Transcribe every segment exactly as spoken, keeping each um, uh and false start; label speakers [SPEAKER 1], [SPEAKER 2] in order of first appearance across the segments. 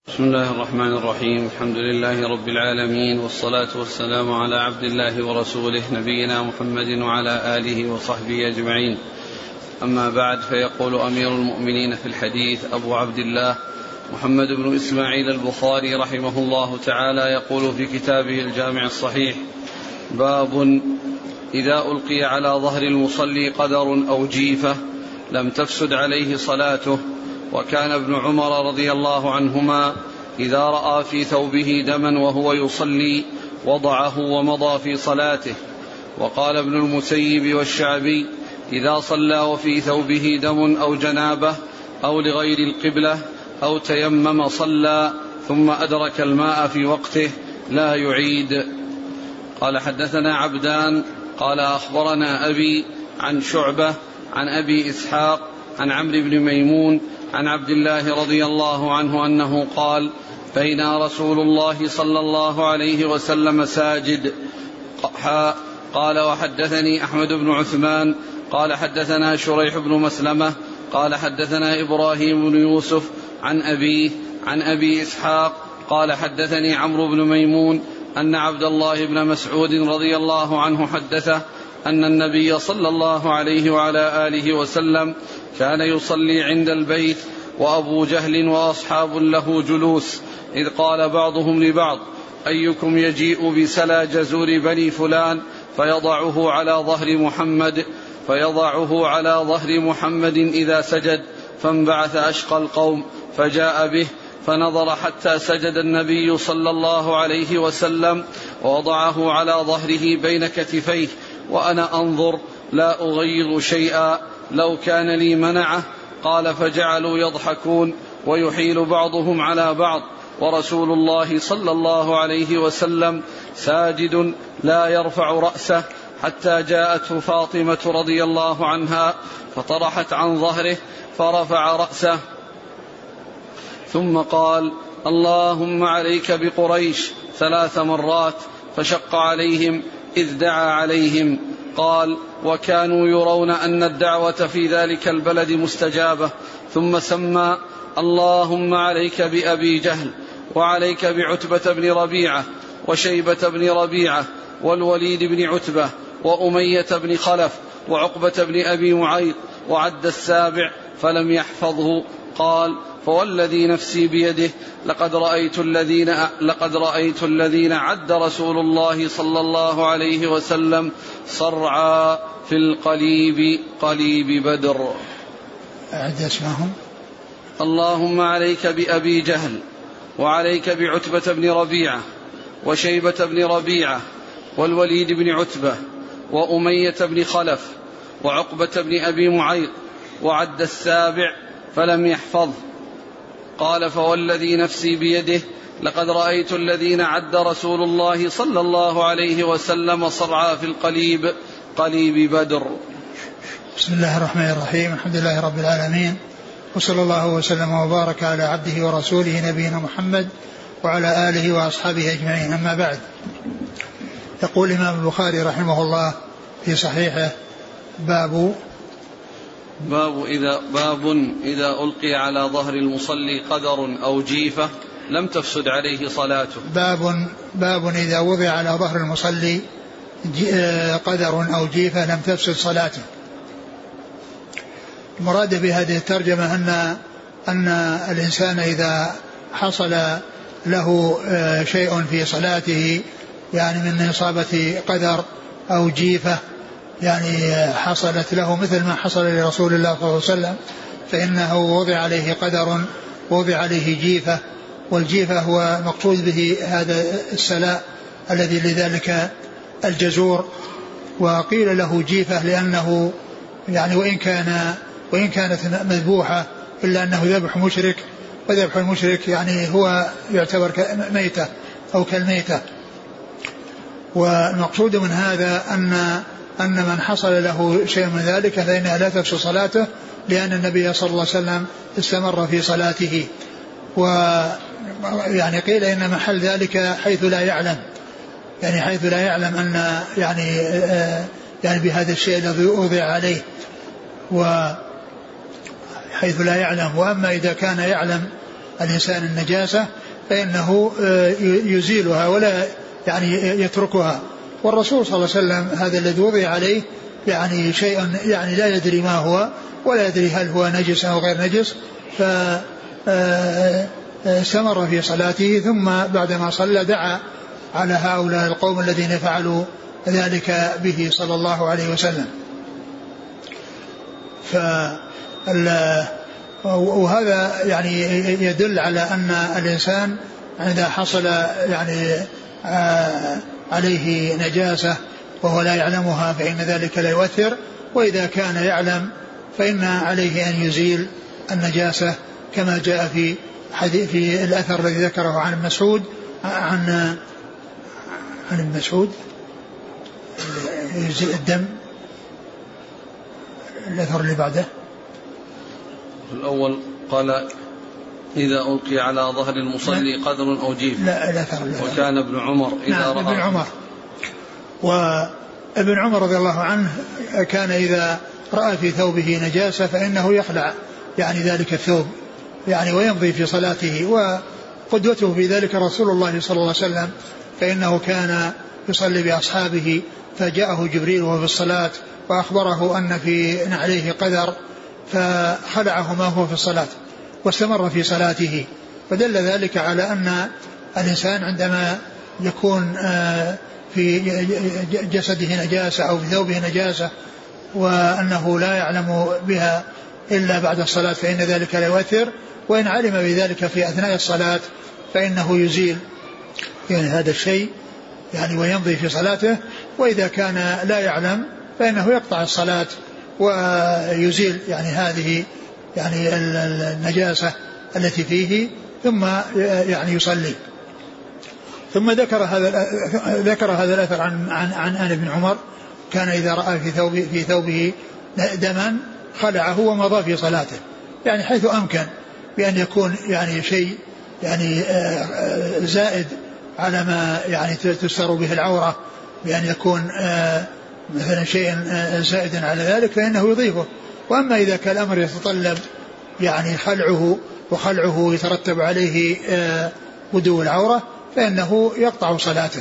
[SPEAKER 1] بسم الله الرحمن الرحيم. الحمد لله رب العالمين، والصلاة والسلام على عبد الله ورسوله نبينا محمد وعلى آله وصحبه أجمعين. أما بعد، فيقول أمير المؤمنين في الحديث أبو عبد الله محمد بن إسماعيل البخاري رحمه الله تعالى، يقول في كتابه الجامع الصحيح: باب إذا ألقي على ظهر المصلي قدر أو جيفة لم تفسد عليه صلاته. وكان ابن عمر رضي الله عنهما إذا رأى في ثوبه دما وهو يصلي وضعه ومضى في صلاته. وقال ابن المسيب والشعبي: إذا صلى وفي ثوبه دم أو جنابة أو لغير القبلة أو تيمم صلى ثم أدرك الماء في وقته لا يعيد. قال: حدثنا عبدان قال أخبرنا أبي عن شعبة عن أبي إسحاق عن عمرو بن ميمون عن عبد الله رضي الله عنه أنه قال: بينا رسول الله صلى الله عليه وسلم ساجد. قال: وحدثني أحمد بن عثمان قال حدثنا شريح بن مسلمة قال حدثنا إبراهيم بن يوسف عن أبيه عن أبي إسحاق قال حدثني عمرو بن ميمون أن عبد الله بن مسعود رضي الله عنه حدثه أن النبي صلى الله عليه وعلى آله وسلم كان يصلي عند البيت وأبو جهل وأصحاب له جلوس، إذ قال بعضهم لبعض: أيكم يجيء بسلى جزور بني فلان فيضعه على ظهر محمد فيضعه على ظهر محمد إذا سجد. فانبعث أشقى القوم فجاء به فنظر حتى سجد النبي صلى الله عليه وسلم ووضعه على ظهره بين كتفيه، وأنا أنظر لا أغير شيئا، لو كان لي منعه. قال: فجعلوا يضحكون ويحيل بعضهم على بعض، ورسول الله صلى الله عليه وسلم ساجد لا يرفع رأسه، حتى جاءته فاطمة رضي الله عنها فطرحت عن ظهره فرفع رأسه، ثم قال: اللهم عليك بقريش ثلاث مرات، فشق عليهم إذ دعا عليهم. قال: وكانوا يرون أن الدعوة في ذلك البلد مستجابة. ثم سمى: اللهم عليك بأبي جهل، وعليك بعتبة بن ربيعة، وشيبة بن ربيعة، والوليد بن عتبة، وأمية بن خلف، وعقبة بن أبي معيط، وعد السابع فلم يحفظه. قال: فوالذي نفسي بيده لقد رأيت الذين لقد رأيت الذين عد رسول الله صلى الله عليه وسلم صرعى في القليب قليب بدر.
[SPEAKER 2] أعد اسمهم:
[SPEAKER 1] اللهم عليك بأبي جهل، وعليك بعتبة بن ربيعة، وشيبة بن ربيعة، والوليد بن عتبة، وأمية بن خلف، وعقبة بن أبي معيط، وعد السابع فلم يحفظ. قال: فوالذي نفسي بيده لقد رأيت الذين عد رسول الله صلى الله عليه وسلم صرعى في القليب قليب بدر.
[SPEAKER 2] بسم الله الرحمن الرحيم. الحمد لله رب العالمين، وصلى الله وسلم وبارك على عبده ورسوله نبينا محمد وعلى آله وأصحابه أجمعين. أما بعد، يقول الإمام البخاري رحمه الله في صحيحه: باب
[SPEAKER 1] باب إذا, باب إذا ألقي على ظهر المصلي قدر أو جيفة لم تفسد عليه صلاته.
[SPEAKER 2] باب باب إذا وضع على ظهر المصلي قدر أو جيفة لم تفسد صلاته. المراد بهذه الترجمة أن أن الإنسان إذا حصل له شيء في صلاته، يعني من إصابة قدر أو جيفة، يعني حصلت له مثل ما حصل لرسول الله صلى الله عليه وسلم، فإنه وضع عليه قدر، وضع عليه جيفة. والجيفة هو مقصود به هذا السلاء الذي لذلك الجزور. وقيل له جيفة لأنه يعني وإن كان وإن كانت مذبوحة إلا أنه ذبح مشرك، وذبح المشرك يعني هو يعتبر ميتة أو كالميتة. والمقصود من هذا أن أن من حصل له شيء من ذلك فإنها لا تفسد صلاته، لأن النبي صلى الله عليه وسلم استمر في صلاته. ويعني قيل إن محل ذلك حيث لا يعلم، يعني حيث لا يعلم أن يعني يعني بهذا الشيء الذي وضع عليه، وحيث لا يعلم. وأما إذا كان يعلم الإنسان النجاسة فإنه يزيلها ولا يعني يتركها. والرسول صلى الله عليه وسلم هذا الذي وضع عليه يعني شيء يعني لا يدري ما هو ولا يدري هل هو نجس أو غير نجس، فاستمر في صلاته، ثم بعدما صلى دعا على هؤلاء القوم الذين فعلوا ذلك به صلى الله عليه وسلم. وهذا يعني يدل على أن الإنسان إذا حصل يعني عليه نجاسة وهو لا يعلمها فإن ذلك لا يؤثر، وإذا كان يعلم فإن عليه أن يزيل النجاسة كما جاء في حديث في الأثر الذي ذكره عن مسعود عن عن المسعود يزيل الدم. الأثر اللي بعده
[SPEAKER 1] الأول قال إذا ألقي على ظهر المصلي قدر أو جيف.
[SPEAKER 2] لا الأثر
[SPEAKER 1] وكان ابن عمر إذا
[SPEAKER 2] نعم
[SPEAKER 1] رأى
[SPEAKER 2] ابن عمر وابن عمر رضي الله عنه كان إذا رأى في ثوبه نجاسة فإنه يخلع يعني ذلك الثوب يعني ويمضي في صلاته. وقدوته في ذلك رسول الله صلى الله عليه وسلم، فإنه كان يصلي بأصحابه فجاءه جبريل وهو في الصلاة وأخبره أن في عليه قدر فخلعه ما هو في الصلاة واستمر في صلاته. فدل ذلك على أن الإنسان عندما يكون في جسده نجاسة أو في ثوبه نجاسة وأنه لا يعلم بها إلا بعد الصلاة فإن ذلك لا يؤثر، وإن علم بذلك في أثناء الصلاة فإنه يزيل يعني هذا الشيء يعني ويمضي في صلاته. وإذا كان لا يعلم فإنه يقطع الصلاة ويزيل يعني هذه يعني النجاسة التي فيه ثم يعني يصلي. ثم ذكر هذا ذكر هذا الأثر عن عن عن آل بن عمر كان إذا رأى في ثوبه في ثوبه دما خلعه ومضى في صلاته، يعني حيث أمكن بأن يكون يعني شيء يعني زائد على ما يعني تستر به العورة، بأن يكون مثلا شيء زائد على ذلك فإنه يضيفه. وأما إذا كان الأمر يتطلب يعني خلعه وخلعه يترتب عليه بدو العورة فإنه يقطع صلاته.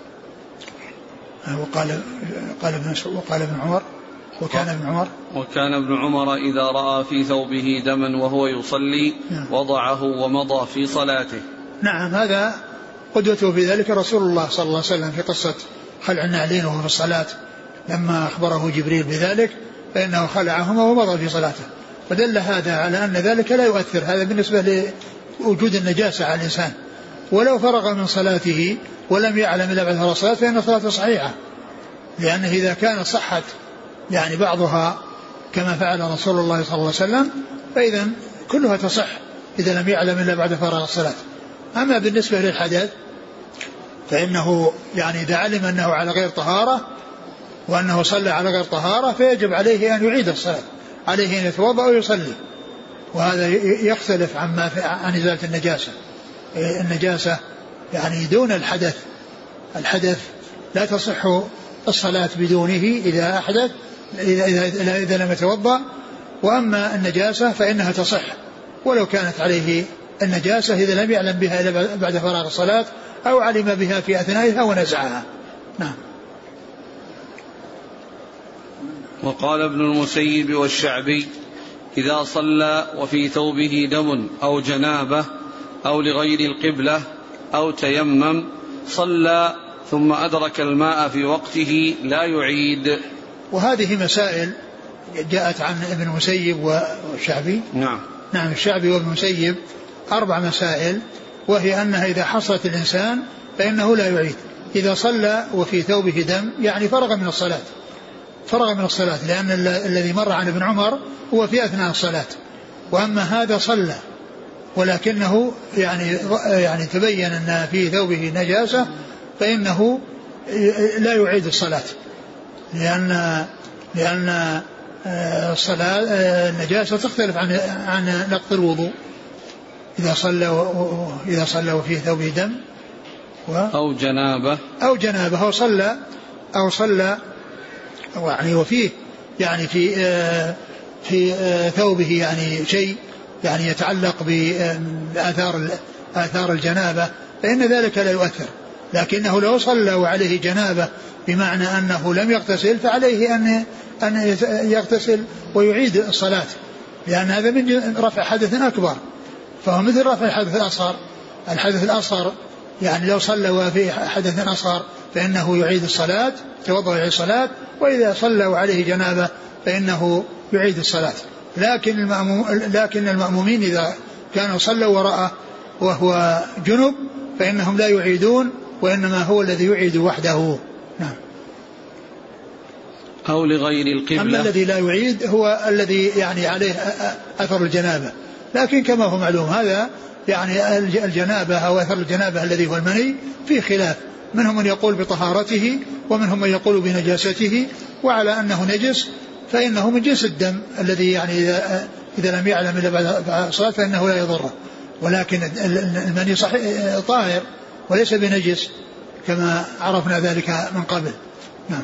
[SPEAKER 2] وقال قال ابن وقال ابن عمر وكان ابن عمر
[SPEAKER 1] وكان ابن عمر إذا رأى في ثوبه دما وهو يصلي وضعه ومضى في صلاته.
[SPEAKER 2] نعم هذا قدوته في ذلك رسول الله صلى الله عليه وسلم في قصة خلع النعلين وهو في الصلاة لما أخبره جبريل بذلك فإنه خلعهما ومضى في صلاته. ودل هذا على أن ذلك لا يؤثر، هذا بالنسبة لوجود النجاسة على الإنسان. ولو فرغ من صلاته ولم يعلم إلا بعد الصلاة فإن صلاته صحيحة، لأنه إذا كانت صحت يعني بعضها كما فعل رسول الله صلى الله عليه وسلم فإذا كلها تصح إذا لم يعلم إلا بعد فراغ الصلاة. أما بالنسبة للحدث فإنه يعني إذا علم أنه على غير طهارة وأنه صلى على غير طهارة فيجب عليه أن يعيد الصلاة، عليه أن يتوضأ ويصلي. وهذا يختلف عما عن إزالة النجاسة. النجاسة يعني دون الحدث، الحدث لا تصح الصلاة بدونه إذا أحدث إذا, إذا, إذا لم يتوضأ. وأما النجاسة فإنها تصح ولو كانت عليه النجاسة إذا لم يعلم بها إلا بعد فراغ الصلاة أو علم بها في أثنائها ونزعها. نعم.
[SPEAKER 1] وقال ابن المسيب والشعبي إذا صلى وفي ثوبه دم أو جنابة أو لغير القبلة أو تيمم صلى ثم أدرك الماء في وقته لا يعيد.
[SPEAKER 2] وهذه مسائل جاءت عن ابن المسيب والشعبي.
[SPEAKER 1] نعم
[SPEAKER 2] نعم الشعبي وابن المسيب أربع مسائل، وهي أنها إذا حصلت الإنسان فإنه لا يعيد. إذا صلى وفي ثوبه دم يعني فرغ من الصلاة، فرغ من الصلاة، لأن الذي مر عن ابن عمر هو في أثناء الصلاة. وأما هذا صلى ولكنه يعني يعني تبين أن في ثوبه نجاسة فإنه لا يعيد الصلاة، لأن لأن الصلاة النجاسة تختلف عن عن نقض الوضوء. إذا صلى إذا صلى وفيه ثوبه دم و
[SPEAKER 1] أو جنابة
[SPEAKER 2] أو جنابة أو صلى أو صلى يعني وفيه يعني في في ثوبه يعني شيء يعني يتعلق بآثار آثار الجنابة فإن ذلك لا يؤثر. لكنه لو صلى وعليه جنابة بمعنى أنه لم يغتسل فعليه أن أن يغتسل ويعيد الصلاة، لأن هذا من رفع حدث أكبر، فهو مثل رفع الحدث الأصغر. الحدث الأصغر يعني لو صلى وفي حدث أصغر فإنه يعيد الصلاة، توضأ ويعيد الصلاة، وإذا صلى وعليه جنابة فإنه يعيد الصلاة. لكن المأموم لكن المأمومين إذا كانوا صلوا وراءه وهو جنب فإنهم لا يعيدون، وإنما هو الذي يعيد وحده. نعم.
[SPEAKER 1] أو لغير القبلة.
[SPEAKER 2] أما الذي لا يعيد هو الذي يعني عليه أثر الجنابة، لكن كما هو معلوم هذا يعني الجنابة أو أثر الجنابة الذي هو المني في خلاف، منهم من يقول بطهارته ومنهم من يقول بنجاسته، وعلى أنه نجس فإنه من جنس الدم الذي يعني إذا, إذا لم يعلم إلا بعد الصلاة فإنه لا يضره، ولكن المني صحيح طاهر وليس بنجس كما عرفنا ذلك من قبل. نعم.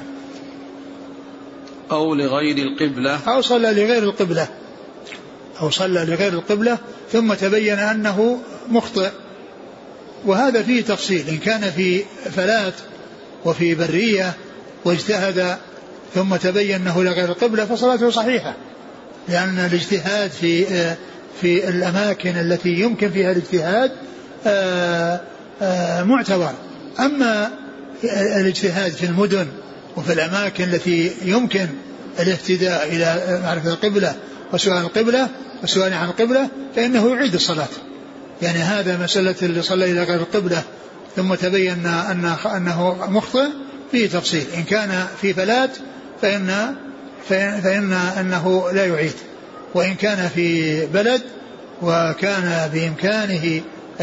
[SPEAKER 1] أو لغير القبلة،
[SPEAKER 2] أو صلى لغير القبلة أو صلى لغير القبلة ثم تبين أنه مخطئ، وهذا فيه تفصيل، إن كان في فلات وفي برية واجتهد ثم تبين أنه لغير القبلة فصلاته صحيحة، لأن الاجتهاد في في الأماكن التي يمكن فيها الاجتهاد معتبر. أما الاجتهاد في المدن وفي الأماكن التي يمكن الاهتداء إلى معرفة القبلة وسؤال القبلة وسؤال عن القبلة فإنه يعيد الصلاة. يعني هذا مسألة اللي صلى إلى غير القبلة ثم تبين أنه مخطئ فيه تفصيل، إن كان في فلات فإن, فإن, فإن أنه لا يعيد، وإن كان في بلد وكان بإمكانه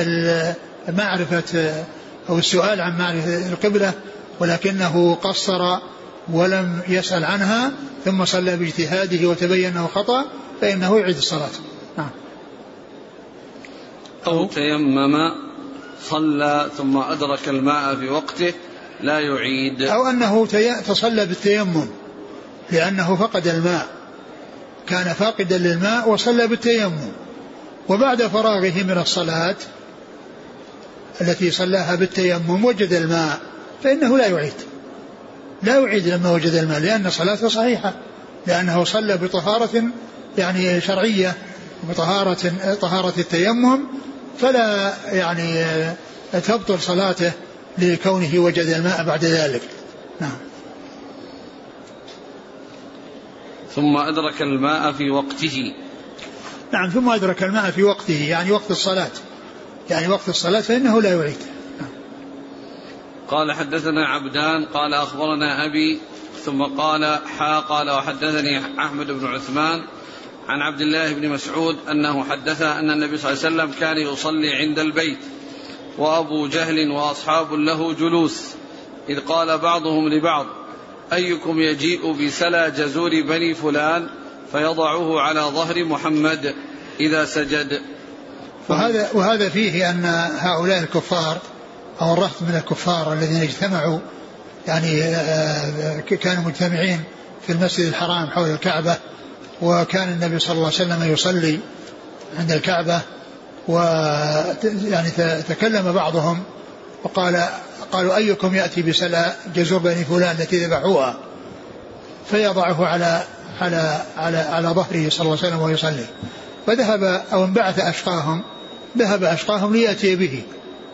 [SPEAKER 2] معرفة أو السؤال عن معرفة القبلة ولكنه قصر ولم يسأل عنها ثم صلى باجتهاده وتبين أنه خطأ فإنه يعيد الصلاة. نعم.
[SPEAKER 1] أو تيمم صلى ثم أدرك الماء في وقته لا يعيد،
[SPEAKER 2] أو أنه تصلى بالتيمم لأنه فقد الماء، كان فاقدا للماء وصلى بالتيمم، وبعد فراغه من الصلاة التي صلاها بالتيمم وجد الماء فإنه لا يعيد لا يعيد لما وجد الماء، لأن صلاته صحيحة، لأنه صلى بطهارة يعني شرعية بطهارة طهارة التيمم، فلا يعني تبطل صلاته لكونه وجد الماء بعد ذلك. نعم.
[SPEAKER 1] ثم أدرك الماء في وقته.
[SPEAKER 2] نعم. ثم أدرك الماء في وقته يعني وقت الصلاة، يعني وقت الصلاة فإنه لا يعيد. نعم.
[SPEAKER 1] قال حدثنا عبدان قال أخبرنا أبي ثم قال حا قال وحدثني أحمد بن عثمان عن عبد الله بن مسعود أنه حدث أن النبي صلى الله عليه وسلم كان يصلي عند البيت وأبو جهل وأصحاب له جلوس، إذ قال بعضهم لبعض أيكم يجيء بسلا جزور بني فلان فيضعه على ظهر محمد إذا سجد.
[SPEAKER 2] وهذا, وهذا فيه أن هؤلاء الكفار أو الرهط من الكفار الذين اجتمعوا يعني كانوا مجتمعين في المسجد الحرام حول الكعبة، وكان النبي صلى الله عليه وسلم يصلي عند الكعبة، ويعني تكلم بعضهم وقال قالوا أيكم يأتي بسلا جزور بني فلان التي ذبحوها فيضعه على على على على ظهره صلى الله عليه وسلم ويصلي، فذهب أو انبعث أشقاهم ذهب أشقاهم ليأتي به،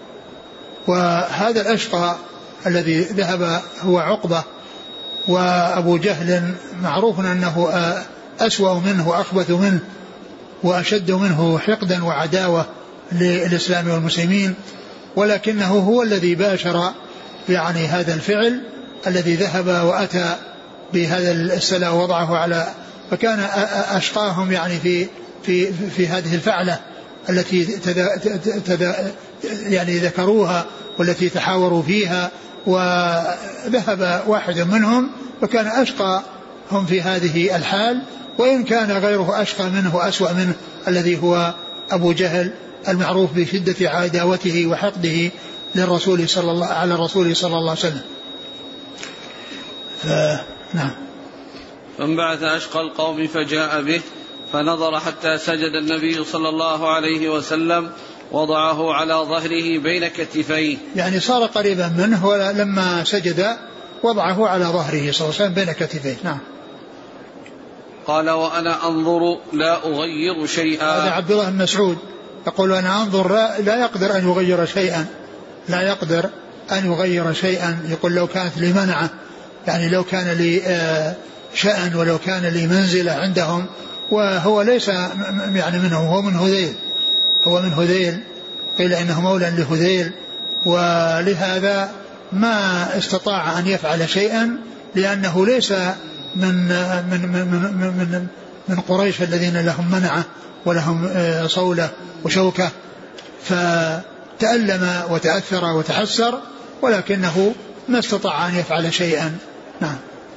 [SPEAKER 2] وهذا الأشقى الذي ذهب هو عقبة، وأبو جهل معروف أنه أسوأ منه وأخبث منه وأشد منه حقدا وعداوة للإسلام والمسلمين، ولكنه هو الذي باشر يعني هذا الفعل الذي ذهب وأتى بهذا السلا ووضعه على، فكان أشقاهم يعني في في في هذه الفعلة التي تدا تدا يعني ذكروها والتي تحاوروا فيها، وذهب واحد منهم فكان أشقى هم في هذه الحال، وإن كان غيره أشقى منه وأسوأ منه الذي هو أبو جهل المعروف بشدة عداوته وحقده للرسول صلى الله على الرسول صلى الله عليه وسلم. نعم.
[SPEAKER 1] فانبعث أشقى القوم فجاء به فنظر حتى سجد النبي صلى الله عليه وسلم وضعه على ظهره بين كتفيه،
[SPEAKER 2] يعني صار قريبا منه، ولما سجد وضعه على ظهره صلى الله عليه وسلم بين كتفيه. نعم.
[SPEAKER 1] قال وأنا أنظر لا أغير شيئا.
[SPEAKER 2] هذا عبد الله بن مسعود يقول أنا أنظر لا, لا يقدر أن يغير شيئا، لا يقدر أن يغير شيئا. يقول لو كانت لي منعة، يعني لو كان لي شأن ولو كان لي منزلة عندهم، وهو ليس يعني منه، هو من هذيل، هو من هذيل، قيل إنه مولى لهذيل، ولهذا ما استطاع أن يفعل شيئا لأنه ليس من من من من من, من قريش الذين لهم منعة ولهم صولة وشوكة، فتألم وتأثر وتحسر، ولكنه ما استطاع أن يفعل شيئا. نعم.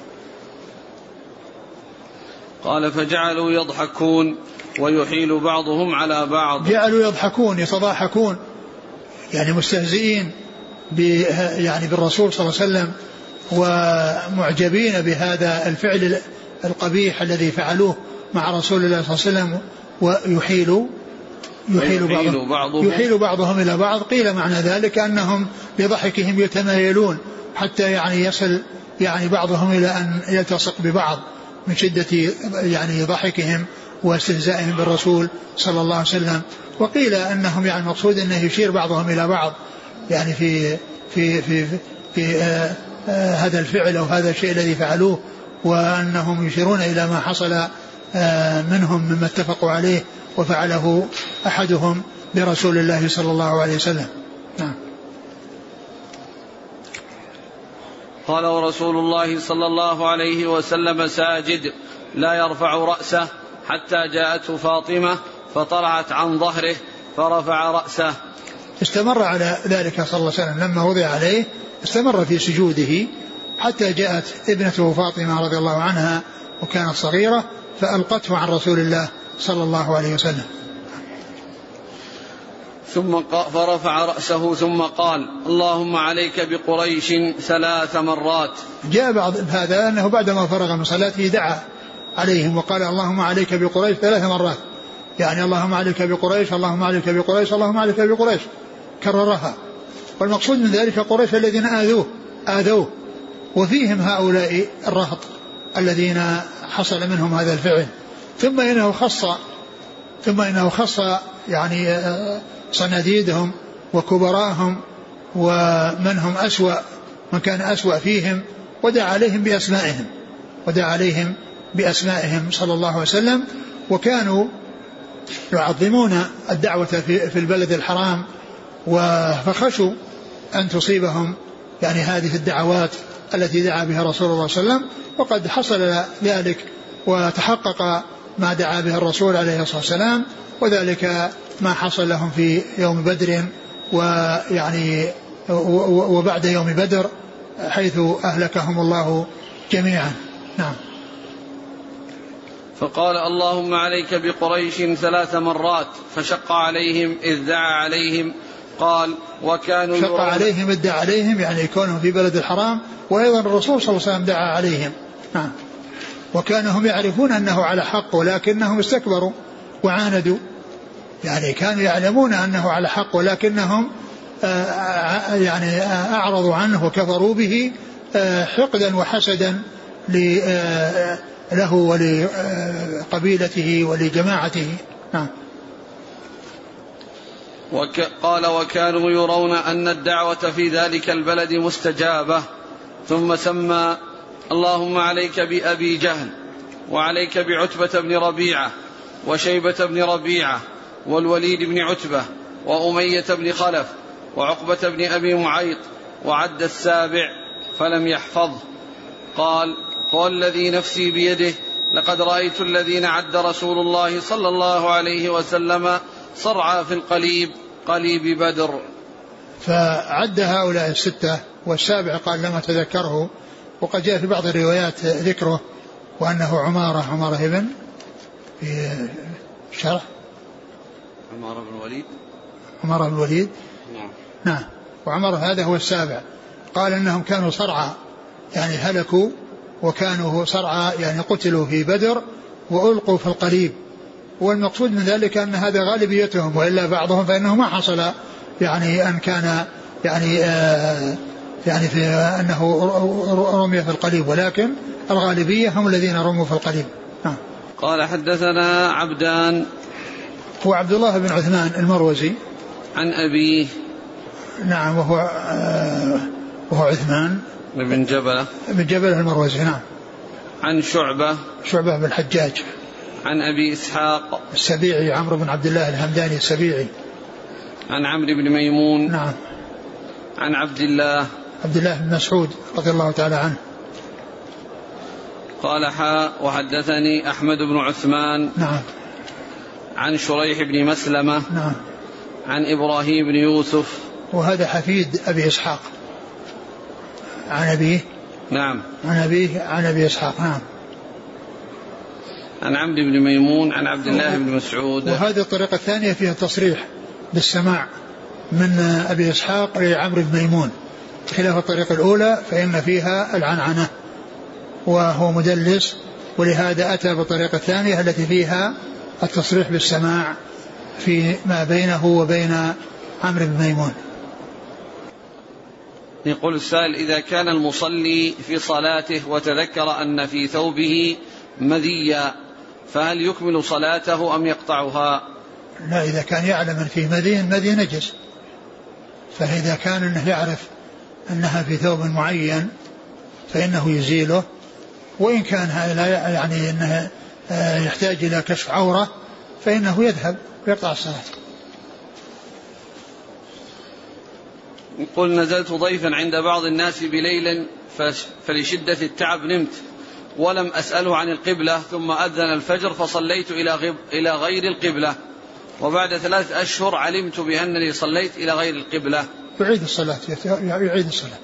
[SPEAKER 1] قال فجعلوا يضحكون ويحيل بعضهم على بعض.
[SPEAKER 2] جعلوا يضحكون يتضاحكون، يعني مستهزئين يعني بالرسول صلى الله عليه وسلم، ومعجبين بهذا الفعل القبيح الذي فعلوه مع رسول الله صلى الله عليه وسلم، ويحيل يحيل بعضهم, بعضهم يحيل بعضهم إلى بعض. قيل معنى ذلك أنهم بضحكهم يتمايلون حتى يعني يصل يعني بعضهم إلى أن يلتصق ببعض من شدة يعني ضحكهم واستهزائهم بالرسول صلى الله عليه وسلم. وقيل أنهم يعني مقصود أنه يشير بعضهم إلى بعض يعني في في في في, في آه آه هذا الفعل أو هذا الشيء الذي فعلوه، وأنهم يشيرون إلى ما حصل آه منهم مما اتفقوا عليه وفعله أحدهم برسول الله صلى الله عليه وسلم. نعم.
[SPEAKER 1] قال ورسول الله صلى الله عليه وسلم ساجد لا يرفع رأسه حتى جاءته فاطمة فطلعت عن ظهره فرفع رأسه.
[SPEAKER 2] استمر على ذلك صلى الله عليه وسلم لما وضع عليه، استمر في سجوده حتى جاءت ابنته فاطمة رضي الله عنها وكانت صغيرة فألقته عن رسول الله صلى الله عليه وسلم.
[SPEAKER 1] ثم فرفع رأسه ثم قال اللهم عليك بقريش ثلاث مرات.
[SPEAKER 2] جاء بعض هذا أنه بعدما فرغ من صلاته دعا عليهم وقال اللهم عليك بقريش ثلاث مرات، يعني اللهم عليك بقريش اللهم عليك بقريش اللهم عليك بقريش، كررها. والمقصود من ذلك قريش الذين آذوه آذوه وفيهم هؤلاء الرهط الذين حصل منهم هذا الفعل. ثم إنه خص ثم إنه خص يعني صناديدهم وكبراهم ومن هم أسوأ، من كان أسوأ فيهم، ودعا عليهم بأسمائهم ودعا عليهم بأسمائهم صلى الله عليه وسلم. وكانوا يعظمون الدعوة في البلد الحرام، فخشوا أن تصيبهم يعني هذه الدعوات التي دعا بها رسول الله صلى الله عليه وسلم، وقد حصل ذلك وتحقق ما دعا به الرسول عليه الصلاة والسلام، وذلك ما حصل لهم في يوم بدر ويعني وبعد يوم بدر حيث أهلكهم الله جميعا. نعم.
[SPEAKER 1] فقال اللهم عليك بقريش ثلاث مرات فشق عليهم إذ دعا عليهم. قال وكانوا
[SPEAKER 2] شق عليهم إذ دعا عليهم يعني كونهم في بلد الحرام، وأيضا الرسول صلى الله عليه وسلم دعا عليهم. نعم. وكانهم يعرفون أنه على حق ولكنهم استكبروا وعاندوا، يعني كانوا يعلمون أنه على حق ولكنهم يعني أعرضوا عنه وكفروا به حقدا وحسدا له ولقبيلته ولجماعته. نعم.
[SPEAKER 1] قال وكانوا يرون أن الدعوة في ذلك البلد مستجابة. ثم سمى اللهم عليك بأبي جهل وعليك بعتبة بن ربيعة وشيبة بن ربيعة والوليد بن عتبة وأمية بن خلف وعقبة بن أبي معيط، وعد السابع فلم يحفظه. قال فوالذي نفسي بيده لقد رأيت الذين عد رسول الله صلى الله عليه وسلم صرعى في القليب قليب بدر.
[SPEAKER 2] فعد هؤلاء الستة والسابع قال لما تذكره، وقد جاء في بعض الروايات ذكره وأنه عمارة عمارة ابن في الشرح
[SPEAKER 1] عمارة بن الوليد
[SPEAKER 2] عمارة بن الوليد
[SPEAKER 1] نعم
[SPEAKER 2] نعم وعمارة هذا هو السابع. قال أنهم كانوا صرعى يعني هلكوا، وكانوا صرعى يعني قتلوا في بدر وألقوا في القليب، والمقصود من ذلك أن هذا غالبيتهم، وإلا بعضهم فإنه ما حصل يعني أن كان يعني آه يعني في أنه رمي في القليب، ولكن الغالبية هم الذين رموا في القليب. نعم.
[SPEAKER 1] قال حدثنا عبدان،
[SPEAKER 2] هو عبد الله بن عثمان المروزي
[SPEAKER 1] عن أبيه
[SPEAKER 2] نعم وهو آه وهو عثمان
[SPEAKER 1] بن جبلة
[SPEAKER 2] بن جبلة المروزي. نعم.
[SPEAKER 1] عن شعبة
[SPEAKER 2] شعبة بن الحجاج
[SPEAKER 1] عن أبي إسحاق
[SPEAKER 2] السبيعي عمرو بن عبد الله الهمداني السبيعي
[SPEAKER 1] عن عمرو بن ميمون
[SPEAKER 2] نعم
[SPEAKER 1] عن عبد الله
[SPEAKER 2] عبد الله بن مسعود رضي الله تعالى عنه.
[SPEAKER 1] قال حاء وحدثني أحمد بن عثمان
[SPEAKER 2] نعم
[SPEAKER 1] عن شريح بن مسلمة
[SPEAKER 2] نعم
[SPEAKER 1] عن إبراهيم بن يوسف،
[SPEAKER 2] وهذا حفيد أبي إسحاق عن أبيه
[SPEAKER 1] نعم
[SPEAKER 2] عن أبيه عن أبي إسحاق نعم
[SPEAKER 1] عن عمرو بن ميمون عن عبد الله بن مسعود.
[SPEAKER 2] وهذه الطريقة الثانية فيها التصريح بالسماع من أبي إسحاق لعمرو بن ميمون، خلاف الطريقة الأولى فإن فيها العنعنة وهو مدلس، ولهذا أتى بالطريقة الثانية التي فيها التصريح بالسماع في ما بينه وبين عمرو بن ميمون.
[SPEAKER 1] يقول السائل: إذا كان المصلي في صلاته وتذكر أن في ثوبه مذيا فهل يكمل صلاته أم يقطعها؟
[SPEAKER 2] لا، إذا كان يعلم أن فيه مذي مذي نجس، فإذا كان أنه يعرف أنها في ثوب معين فإنه يزيله، وإن كان هذا يعني أنه يحتاج إلى كشف عورة فإنه يذهب ويقطع الصلاة.
[SPEAKER 1] يقول: نزلت ضيفا عند بعض الناس بليل فلشدة التعب نمت ولم أسأله عن القبلة، ثم أذن الفجر فصليت إلى غير القبلة، وبعد ثلاث أشهر علمت بأنني صليت إلى غير القبلة.
[SPEAKER 2] يعيد الصلاة يعيد الصلاة.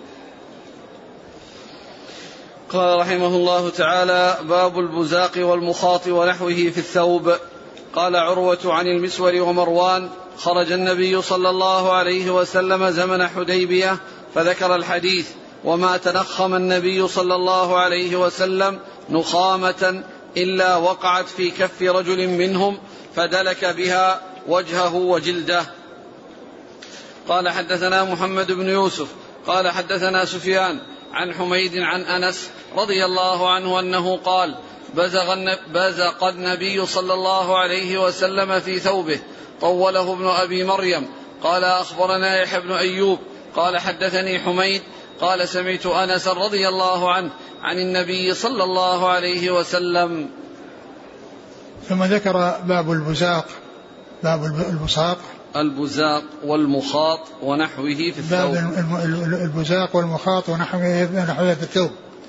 [SPEAKER 1] قال رحمه الله تعالى: باب البزاق والمخاط ونحوه في الثوب. قال عروة عن المسور ومروان: خرج النبي صلى الله عليه وسلم زمن حديبية فذكر الحديث: وما تنخم النبي صلى الله عليه وسلم نخامة إلا وقعت في كف رجل منهم فدلك بها وجهه وجلده. قال حدثنا محمد بن يوسف قال حدثنا سفيان عن حميد عن أنس رضي الله عنه أنه قال: بزق النبي صلى الله عليه وسلم في ثوبه طوله ابن أبي مريم. قال أخبرنا يحيى بن أيوب قال حدثني حميد قال سمعت أنس رضي الله عنه عن النبي صلى الله عليه وسلم.
[SPEAKER 2] ثم ذكر باب البزاق باب البصاق
[SPEAKER 1] البزاق والمخاط ونحوه في الثوب.
[SPEAKER 2] باب البزاق والمخاط ونحوه في الثوب.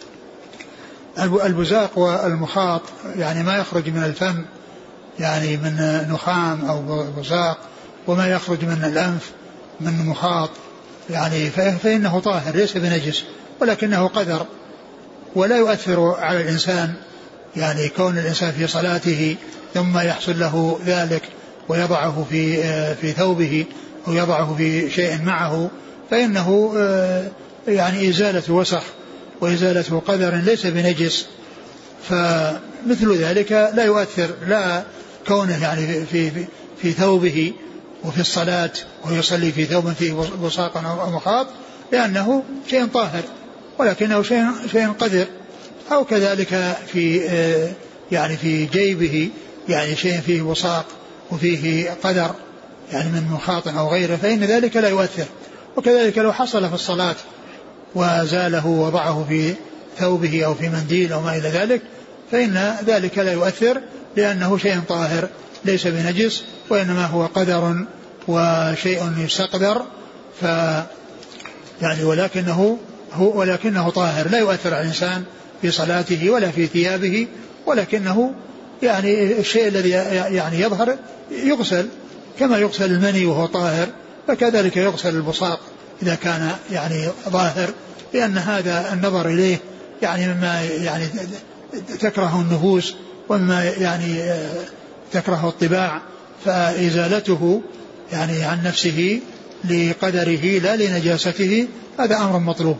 [SPEAKER 2] البزاق والمخاط يعني ما يخرج من الفم يعني من نخام أو بزاق، وما يخرج من الأنف من مخاط يعني فإنه طاهر ليس بنجس، ولكنه قدر ولا يؤثر على الإنسان، يعني كون الإنسان في صلاته ثم يحصل له ذلك ويضعه في في ثوبه أو يضعه في شيء معه فإنه يعني إزالة وسخ وإزالة قدر ليس بنجس، فمثل ذلك لا يؤثر لا كونه يعني في في, في ثوبه وفي الصلاة ويصلي في ثوب فيه بصاق أو مخاط لأنه شيء طاهر، ولكنه شيء شيء قذر، أو كذلك في يعني في جيبه يعني شيء فيه بصاق وفيه قدر يعني من مخاط أو غيره فإن ذلك لا يؤثر. وكذلك لو حصل في الصلاة وزاله وضعه في ثوبه أو في منديل أو ما إلى ذلك فإن ذلك لا يؤثر لأنه شيء طاهر ليس بنجس، وإنما هو قدر وشيء يستقدر ف يعني ولكنه هو ولكنه طاهر لا يؤثر على الإنسان في صلاته ولا في ثيابه، ولكنه يعني الشيء الذي يعني يظهر يغسل كما يغسل المني وهو طاهر، فكذلك يغسل البصاق إذا كان يعني ظاهر، لأن هذا النظر إليه يعني مما يعني تكره النفوس ومما يعني تكره الطباع، فإزالته يعني عن نفسه لقدره لا لنجاسته هذا أمر مطلوب.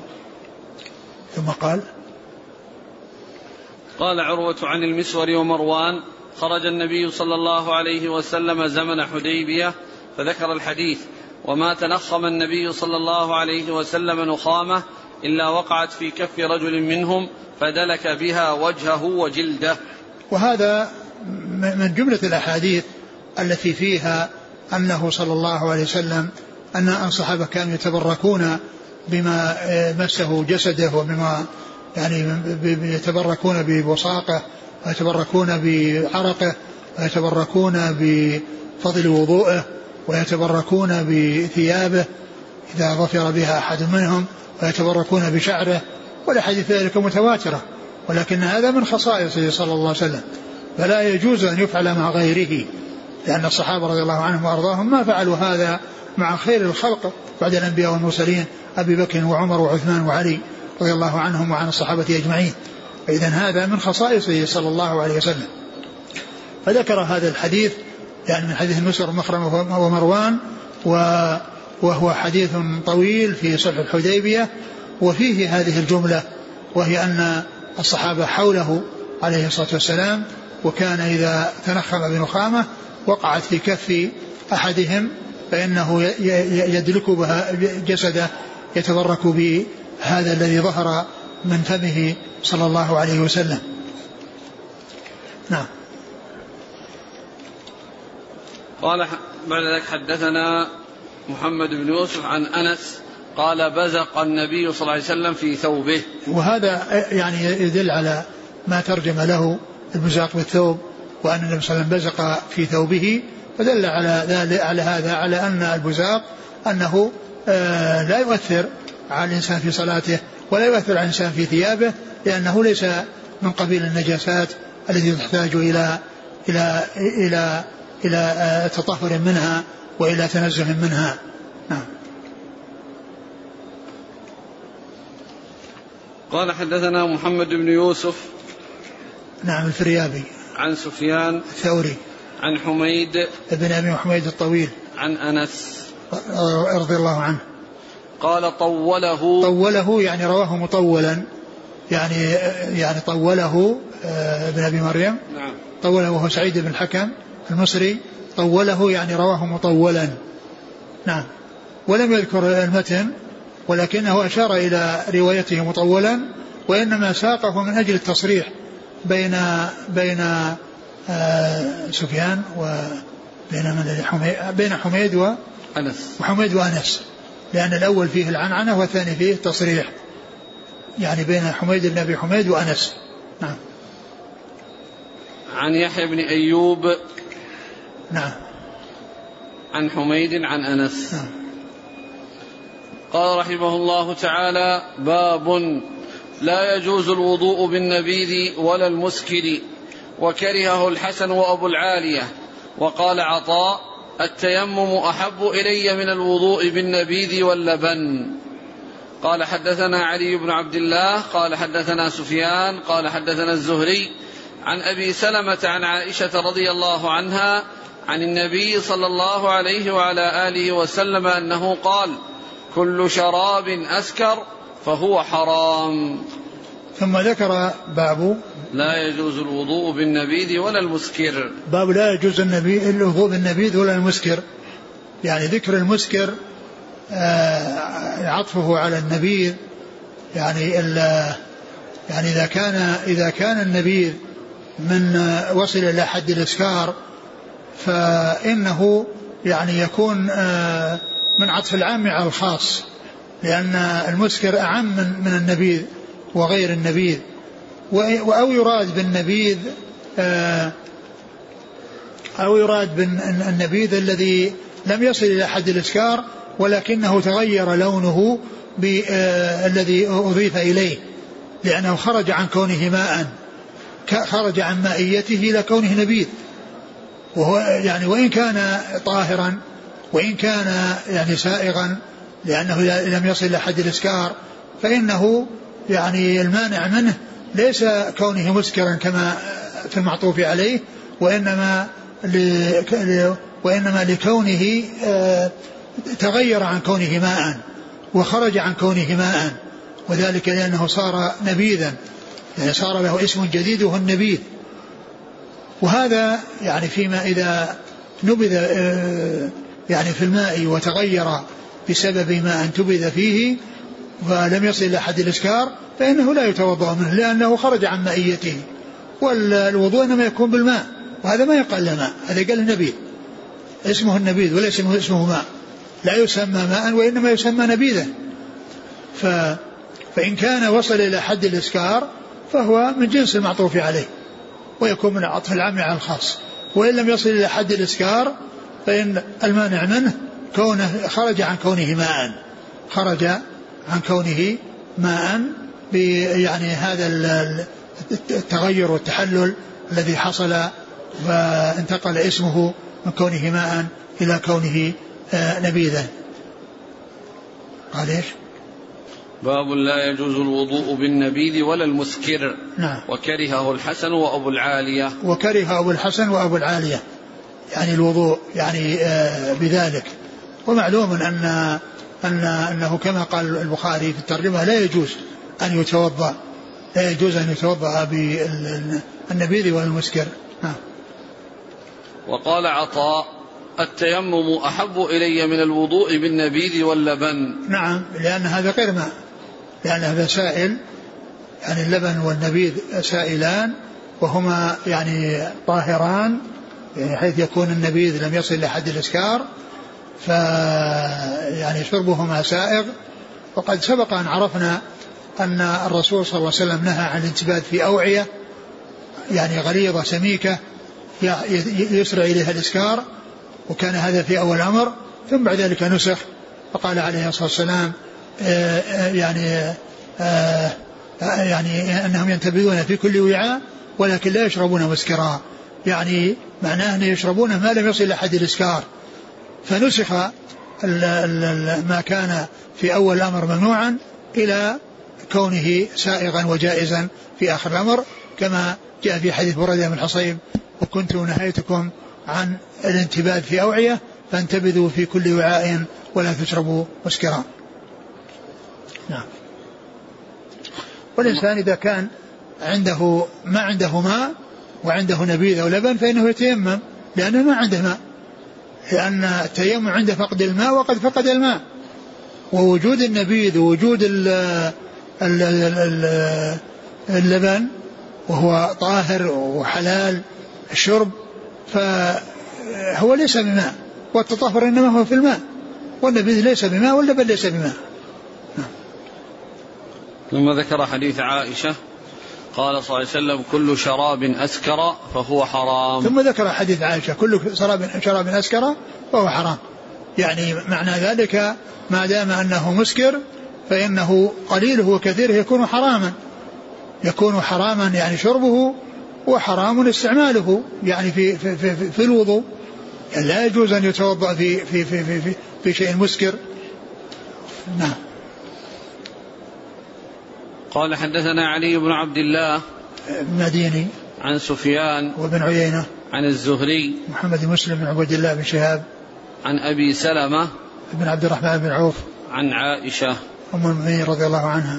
[SPEAKER 2] ثم قال
[SPEAKER 1] قال عروة عن المسور ومروان: خرج النبي صلى الله عليه وسلم زمن حديبية فذكر الحديث: وما تنخم النبي صلى الله عليه وسلم نخامة إلا وقعت في كف رجل منهم فدلك بها وجهه وجلده.
[SPEAKER 2] وهذا من جملة الأحاديث التي فيها أنه صلى الله عليه وسلم أن الصحابة كانوا يتبركون بما مسه جسده وبما يعني يتبركون ببصاقه ويتبركون بعرقه ويتبركون بفضل وضوءه ويتبركون بثيابه إذا ظفر بها أحد منهم ويتبركون بشعره، والأحاديث ذلك متواترة، ولكن هذا من خصائصه صلى الله عليه وسلم، فلا يجوز أن يفعل مع غيره، لأن الصحابة رضي الله عنهم وأرضاهم ما فعلوا هذا مع خير الخلق بعد الأنبياء والمرسلين أبي بكر وعمر وعثمان وعلي رضي الله عنهم وعن الصحابة أجمعين. فإذن هذا من خصائصه صلى الله عليه وسلم. فذكر هذا الحديث يعني من حديث مسر مخرم ومروان، وهو حديث طويل في صلح الحديبية، وفيه هذه الجملة، وهي أن الصحابة حوله عليه الصلاة والسلام، وكان إذا تنخم بنخامة وقعت في كف أحدهم فإنه يدلك بها جسده يتبرك بهذا الذي ظهر من فمه صلى الله عليه وسلم. نعم.
[SPEAKER 1] قال بعد ذلك: حدثنا محمد بن يوسف عن أنس قال: بزق النبي صلى الله عليه وسلم في ثوبه.
[SPEAKER 2] وهذا يعني يدل على ما ترجم له البزاق بالثوب، وأن النبي صلى الله عليه وسلم بزق في ثوبه، فدل على ذلك على هذا على أن البزاق أنه آه لا يؤثر على الإنسان في صلاته ولا يؤثر على الإنسان في ثيابه، لأنه ليس من قبيل النجاسات التي تحتاج إلى إلى إلى إلى تطهر منها وإلى تنزه منها. نعم.
[SPEAKER 1] قال: حدثنا محمد بن يوسف
[SPEAKER 2] نعم الفريابي
[SPEAKER 1] عن سفيان
[SPEAKER 2] الثوري
[SPEAKER 1] عن حميد
[SPEAKER 2] ابن أبي حميد الطويل
[SPEAKER 1] عن أنس
[SPEAKER 2] رضي الله عنه
[SPEAKER 1] قال: طوله
[SPEAKER 2] طوله يعني رواه مطولا، يعني يعني طوله ابن أبي مريم.
[SPEAKER 1] نعم.
[SPEAKER 2] طوله وهو سعيد بن الحكم المصري، طوله يعني رواه مطولا. نعم. ولم يذكر المتن، ولكنه أشار إلى روايته مطولا، وإنما ساقه من أجل التصريح بين بين آه سفيان وبين من حميد بين حميد وأنس وحميد وأنس، لأن الأول فيه العنعنة والثاني فيه تصريح، يعني بين حميد بن أبي حميد وأنس. نعم.
[SPEAKER 1] عن يحيى بن أيوب
[SPEAKER 2] نعم
[SPEAKER 1] عن حميد عن أنس.
[SPEAKER 2] نعم.
[SPEAKER 1] قال رحمه الله تعالى: باب لا يجوز الوضوء بالنبيذ ولا المسكر، وكرهه الحسن وأبو العالية. وقال عطاء: التيمم أحب إلي من الوضوء بالنبيذ واللبن. قال: حدثنا علي بن عبد الله قال حدثنا سفيان قال حدثنا الزهري عن أبي سلمة عن عائشة رضي الله عنها عن النبي صلى الله عليه وعلى آله وسلم أنه قال: كل شراب أسكر فهو حرام.
[SPEAKER 2] ثم ذكر باب
[SPEAKER 1] لا يجوز الوضوء بالنبيذ ولا المسكر.
[SPEAKER 2] باب لا يجوز الوضوء بالنبيذ ولا المسكر، يعني ذكر المسكر آه عطفه على النبيذ، يعني يعني إذا كان إذا كان النبيذ من وصل إلى حد الإسكار فإنه يعني يكون آه من عطف العام على الخاص، لأن المسكر أعم من, من النبيذ وغير النبيذ، أو يراد بالنبيذ أو يراد بالنبيذ الذي لم يصل إلى حد الإسكار ولكنه تغير لونه بالذي أضيف إليه، لأنه خرج عن كونه ماء، خرج عن مائيته إلى كونه نبيذ، وهو يعني وإن كان طاهرا وإن كان يعني سائغا لأنه لم يصل إلى حد الإسكار، فإنه يعني المانع منه ليس كونه مسكرا كما في المعطوف عليه، وإنما وإنما لكونه تغير عن كونه ماء وخرج عن كونه ماء، وذلك لأنه صار نبيذا، يعني صار له اسم جديد وهو النبيذ. وهذا يعني فيما إذا نبذ يعني في الماء وتغير بسبب ما انتبذ فيه ولم يصل إلى حد الإسكار فإنه لا يتوضأ منه لأنه خرج عن مائيته، والوضوء إنما يكون بالماء، وهذا ما يقال ماء، هذا قال النبيذ، اسمه النبيذ وليس اسمه ماء، لا يسمى ماء وإنما يسمى نبيذا. ف فإن كان وصل إلى حد الإسكار فهو من جنس المعطوف عليه ويكون من عطف العام على الخاص، وإن لم يصل إلى حد الإسكار فإن المانع منه كونه خرج عن كونه ماء، خرج عن كونه ماء يعني هذا التغير والتحلل الذي حصل فانتقل اسمه من كونه ماء إلى كونه نبيذا. قال إيش؟
[SPEAKER 1] باب لا يجوز الوضوء بالنبيذ ولا المسكر.
[SPEAKER 2] نعم.
[SPEAKER 1] وكرهه الحسن وأبو العالية.
[SPEAKER 2] وكره أبو الحسن وأبو العالية يعني الوضوء يعني بذلك. ومعلوم أن أن أنه كما قال البخاري في الترجمة لا يجوز أن يتوضأ لا يجوز أن يتوضأ بالنبيذ والمسكر. نعم.
[SPEAKER 1] وقال عطاء التيمم أحب إلي من الوضوء بالنبيذ واللبن.
[SPEAKER 2] نعم، لأن هذا غير ماء، لأن هذا سائل، يعني اللبن والنبيذ سائلان وهما يعني طاهران، يعني حيث يكون النبيذ لم يصل لحد الإسكار ف يعني شربهما سائغ. وقد سبق أن عرفنا أن الرسول صلى الله عليه وسلم نهى عن الانتباد في أوعية يعني غليظة سميكة يسرع إليها الإسكار، وكان هذا في أول أمر، ثم بعد ذلك نسخ فقال عليه الصلاة والسلام آآ آآ يعني آآ يعني أنهم ينتبذون في كل وعاء ولكن لا يشربون مسكرا، يعني معناه أن يشربونه ما لم يصل إلى حد الإسكار، فنسخ ال ال ما كان في أول الأمر ممنوعا إلى كونه سائغا وجائزا في آخر الأمر، كما جاء في حديث بريدة بن الحصيب وكنت نهيتكم عن الانتباد في أوعية فانتبذوا في كل وعاء ولا تشربوا مسكرا. نعم. والإنسان إذا كان عنده ما عنده ماء وعنده نبيذ أو لبن فإنه يتيمم لأنه ما عنده ماء، لأن التيمم عنده فقد الماء وقد فقد الماء، ووجود النبيذ ووجود اللبن وهو طاهر وحلال الشرب فهو ليس بماء، والتطهر إنما هو في الماء، والنبيذ ليس بماء واللبن ليس بماء.
[SPEAKER 1] ثم ذكر حديث عائشة قال صلى الله عليه وسلم كل شراب أسكر فهو حرام.
[SPEAKER 2] ثم ذكر حديث عائشة كل شراب, شراب أسكر فهو حرام، يعني معنى ذلك ما دام أنه مسكر فإنه قليله وكثيره يكون حراما، يكون حراما يعني شربه وحرام استعماله يعني في, في, في, في, في الوضوء، يعني لا يجوز أن يتوضأ في, في, في, في, في, في شيء مسكر. نعم.
[SPEAKER 1] قال حدثنا علي بن عبد الله
[SPEAKER 2] المديني
[SPEAKER 1] عن سفيان
[SPEAKER 2] وابن عيينة
[SPEAKER 1] عن الزهري
[SPEAKER 2] محمد مسلم بن عبد الله بن شهاب
[SPEAKER 1] عن أبي سلمة
[SPEAKER 2] بن عبد الرحمن بن عوف
[SPEAKER 1] عن عائشة
[SPEAKER 2] أم المؤمنين رضي الله عنها.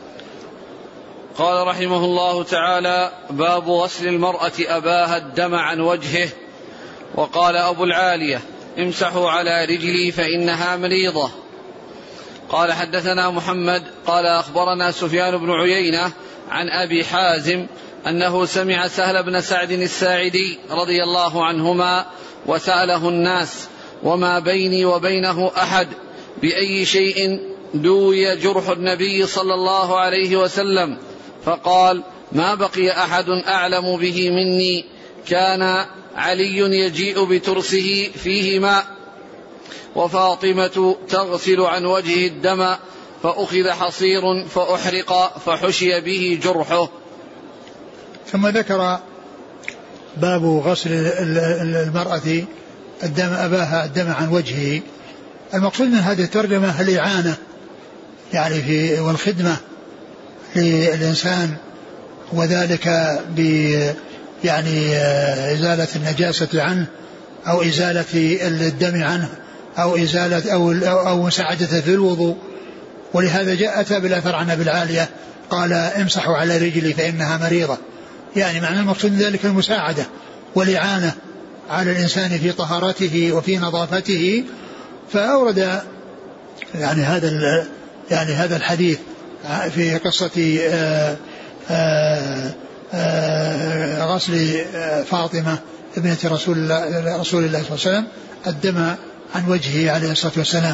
[SPEAKER 1] قال رحمه الله تعالى باب غسل المرأة أباها الدم عن وجهه. وقال أبو العالية امسحوا على رجلي فإنها مريضة. قال حدثنا محمد قال أخبرنا سفيان بن عيينة عن أبي حازم أنه سمع سهل بن سعد الساعدي رضي الله عنهما وسأله الناس وما بيني وبينه أحد بأي شيء دوي جرح النبي صلى الله عليه وسلم، فقال ما بقي أحد أعلم به مني، كان علي يجيء بترسه فيه ماء وفاطمة تغسل عن وجهه الدم فأخذ حصير فأحرق فحشي به جرحه.
[SPEAKER 2] ثم ذكر باب غسل المرأة الدم أباها الدم عن وجهه. المقصود من هذه الترجمة الإعانة يعني في والخدمة للإنسان، وذلك ب يعني إزالة النجاسة عنه أو إزالة الدم عنه أو إزالة أو أو مساعدته في الوضوء. ولهذا جاء أتى بالأثر عن أبي العالية قال امسحوا على رجلي فإنها مريضة، يعني معنى المقصود ذلك المساعدة والإعانة على الإنسان في طهارته وفي نظافته. فأورد يعني هذا يعني هذا الحديث في قصة آآ آآ آآ غسل فاطمة ابنة رسول الله, رسول الله صلى الله عليه وسلم الدم عن وجهه عليه الصلاة والسلام.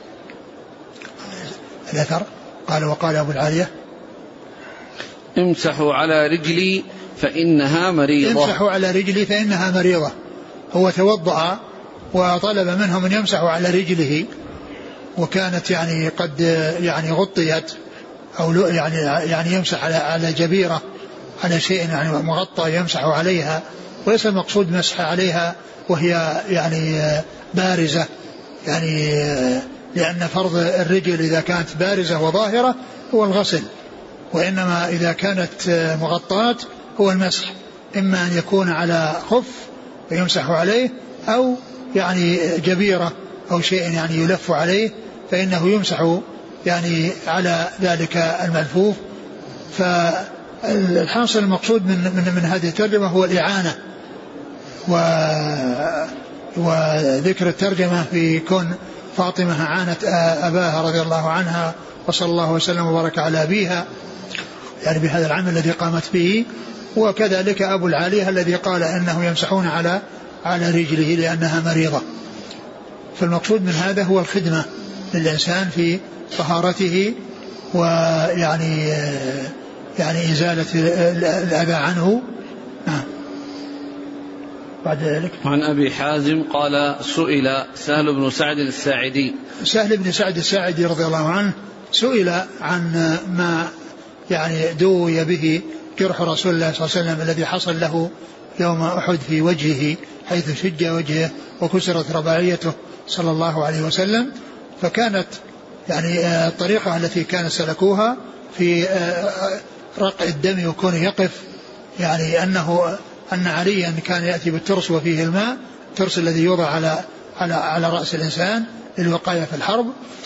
[SPEAKER 2] الأثر قال وقال أبو العالية
[SPEAKER 1] امسحوا على رجلي فإنها مريضة.
[SPEAKER 2] امسحوا على رجلي فإنها مريضة. هو توضأ وطلب منهم أن يمسحوا على رجله، وكانت يعني قد يعني غطيت أو يعني يعني يمسح على على جبيرة على شيء يعني مغطى يمسح عليها، وليس المقصود مسح عليها وهي يعني بارزة، يعني لأن فرض الرجل إذا كانت بارزة وظاهرة هو الغسل، وإنما إذا كانت مغطاة هو المسح، إما أن يكون على خف ويمسح عليه أو يعني جبيرة أو شيء يعني يلف عليه فإنه يمسح يعني على ذلك الملفوف. فالحاصل المقصود من, من, من هذه الترجمة هو الإعانة، وذكر الترجمة في كون فاطمة عانت أباها رضي الله عنها وصلى الله وسلم وبارك على أبيها يعني بهذا العمل الذي قامت به. وكذلك أبو العالية الذي قال أنه يمسحون على على رجله لأنها مريضة. فالمقصود من هذا هو الخدمة للإنسان في طهارته ويعني يعني إزالة الأذى عنه. نعم. بعد ذلك
[SPEAKER 1] عن أبي حازم قال سئل سهل بن سعد الساعدي
[SPEAKER 2] سهل بن سعد الساعدي رضي الله عنه سئل عن ما يعني دوي به جرح رسول الله صلى الله عليه وسلم الذي حصل له يوم أحد في وجهه حيث شج وجهه وكسرت رباعيته صلى الله عليه وسلم. فكانت يعني الطريقة التي كانت سلكوها في رقع الدم وكون يقف، يعني أنه أن عليا كان يأتي بالترس وفيه الماء، الترس الذي يوضع على على على رأس الإنسان للوقاية في الحرب،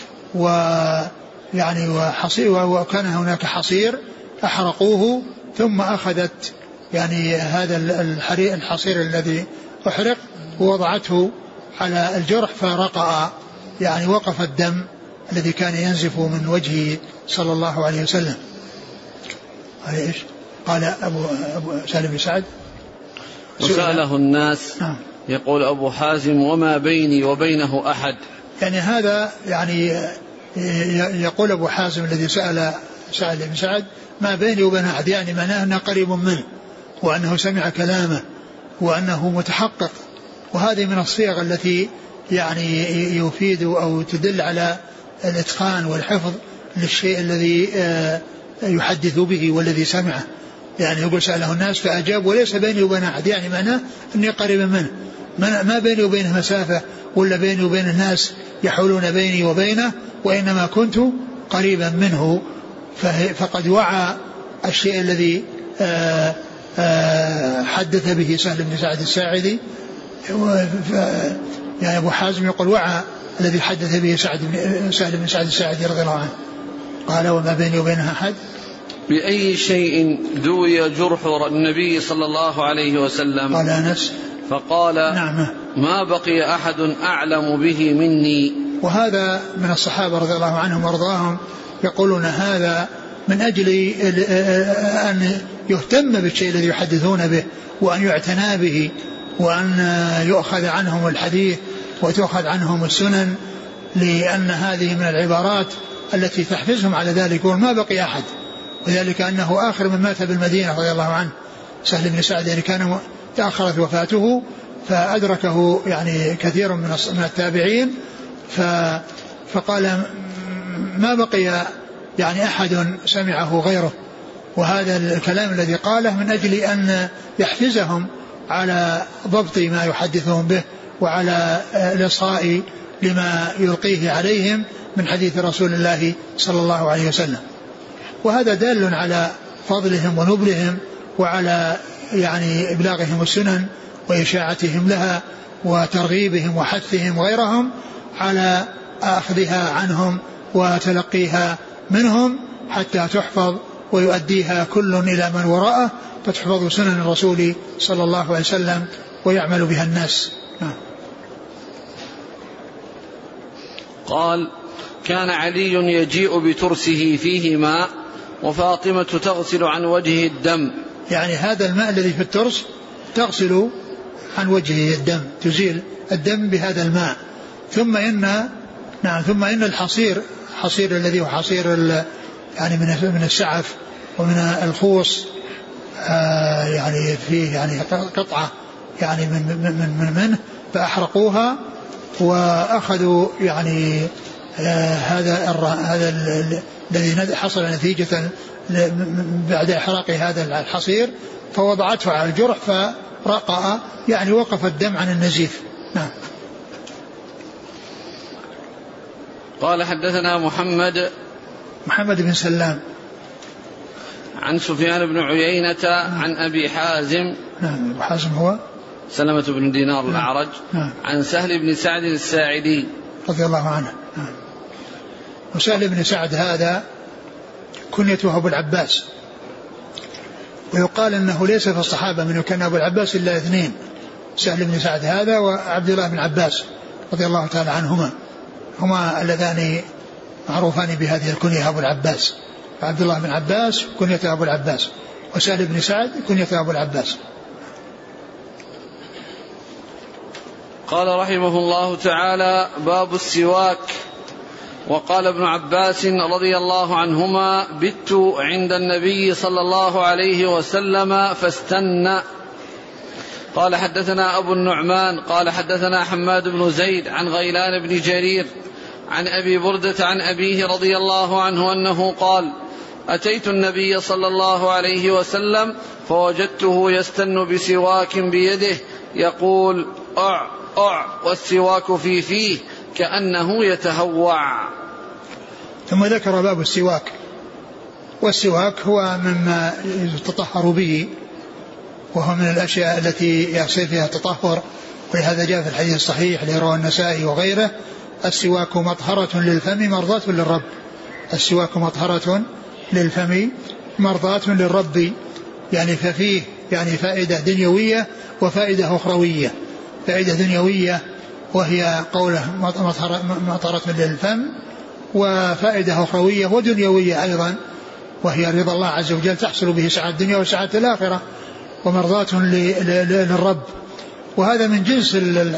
[SPEAKER 2] ويعني وحصير وكان هناك حصير أحرقوه ثم أخذت يعني هذا الحصير الذي أحرق ووضعته على الجرح فرقع، يعني وقف الدم الذي كان ينزف من وجهه صلى الله عليه وسلم. إيش قال أبو, أبو سالم بن سعد
[SPEAKER 1] وسأله الناس آه. يقول أبو حازم وما بيني وبينه أحد،
[SPEAKER 2] يعني هذا يعني يقول أبو حازم الذي سأل سأل بن سعد ما بيني وبين أحد، يعني معناه أنه قريب منه وأنه سمع كلامه وأنه متحقق. وهذه من الصيغ التي يعني يفيد أو تدل على الإتقان والحفظ للشيء الذي يحدث به والذي سمعه. يعني يقول سأله الناس فأجاب وليس بيني وبين أحد، يعني معناه أني قريب منه، ما بيني وبينه مسافة ولا بيني وبين الناس يحولون بيني وبينه، وإنما كنت قريبا منه. فقد وعى الشيء الذي آآ آآ حدث به سهل بن سعد الساعدي، يعني أبو حازم يقول وعى الذي حدث به سعد بن سهل بن سعد الساعدي رضي الله عنه. قال وما بيني وبينها أحد.
[SPEAKER 1] بأي شيء دوي جرح النبي صلى الله عليه وسلم؟
[SPEAKER 2] قال أنس
[SPEAKER 1] فقال
[SPEAKER 2] نعم
[SPEAKER 1] ما بقي أحد أعلم به مني.
[SPEAKER 2] وهذا من الصحابة رضي الله عنهم وارضاهم يقولون هذا من أجل أن يهتم بالشيء الذي يحدثون به وأن يعتنى به وأن يؤخذ عنهم الحديث وتؤخذ عنهم السنن، لأن هذه من العبارات التي تحفزهم على ذلك. وما بقي أحد، وذلك أنه آخر من مات بالمدينة رضي الله عنه سهل بن سعد، يعني كان تأخرت وفاته فأدركه يعني كثير من التابعين، فقال ما بقي يعني أحد سمعه غيره. وهذا الكلام الذي قاله من أجل أن يحفزهم على ضبط ما يحدثهم به وعلى الإصغاء لما يلقيه عليهم من حديث رسول الله صلى الله عليه وسلم. وهذا دال على فضلهم ونبلهم وعلى يعني إبلاغهم السنن وإشاعتهم لها وترغيبهم وحثهم غيرهم على أخذها عنهم وتلقيها منهم حتى تحفظ ويؤديها كل إلى من وراءه، فتحفظ سنن الرسول صلى الله عليه وسلم ويعمل بها الناس.
[SPEAKER 1] قال: كان علي يجيء بترسه فيه ماء وفاطمة تغسل عن وجهه الدم.
[SPEAKER 2] يعني هذا الماء الذي في الترس تغسل عن وجهه الدم، تزيل الدم بهذا الماء. ثم إن نعم ثم إن الحصير، حصير الذي هو حصير يعني من من السعف ومن الخوص، آه يعني فيه يعني قطعة يعني من من من منه، فأحرقوها وأخذوا يعني آه هذا هذا الذي حصل نتيجة بعد إحراق هذا الحصير، فوضعته على الجرح فرقأ، يعني وقف الدم عن النزيف. نعم.
[SPEAKER 1] قال: حدثنا محمد
[SPEAKER 2] محمد بن سلام
[SPEAKER 1] عن سفيان بن عيينة عن أبي حازم.
[SPEAKER 2] نعم. أبو حازم هو
[SPEAKER 1] سلمة بن دينار الأعرج.
[SPEAKER 2] نعم.
[SPEAKER 1] عن سهل بن سعد الساعدي رضي الله عنه.
[SPEAKER 2] نعم. وسهل بن سعد هذا كنيته أبو العباس، ويقال أنه ليس في الصحابة من كان أبو العباس إلا اثنين، سهل بن سعد هذا وعبد الله بن عباس رضي الله تعالى عنهما، هما اللذان معروفان بهذه الكنية أبو العباس. عبد الله بن عباس كنيته أبو العباس، وسهل بن سعد كنيته أبو العباس.
[SPEAKER 1] قال رحمه الله تعالى: باب السواك. وقال ابن عباس رضي الله عنهما: بت عند النبي صلى الله عليه وسلم فاستنى. قال: حدثنا أبو النعمان قال: حدثنا حماد بن زيد عن غيلان بن جرير عن أبي بردة عن أبيه رضي الله عنه أنه قال: أتيت النبي صلى الله عليه وسلم فوجدته يستن بسواك بيده يقول: أع أع، والسواك في فيه كأنه يتهوع.
[SPEAKER 2] ثم ذكر باب السواك. والسواك هو مما يتطهر به، وهو من الأشياء التي يحصل فيها التطهر، ولهذا جاء في الحديث الصحيح اللي رواه النسائي وغيره: السواك مطهرة للفم مرضاة للرب. السواك مطهرة للفم مرضاة للرب، يعني ففيه يعني فائدة دنيوية وفائدة أخروية. فائدة دنيوية وهي قوله مطهرة للفم، وفائدة أخروية ودنيوية أيضا وهي رضا الله عز وجل تحصل به سعادة الدنيا وسعادة الآخرة، ومرضاة للرب. وهذا من جنس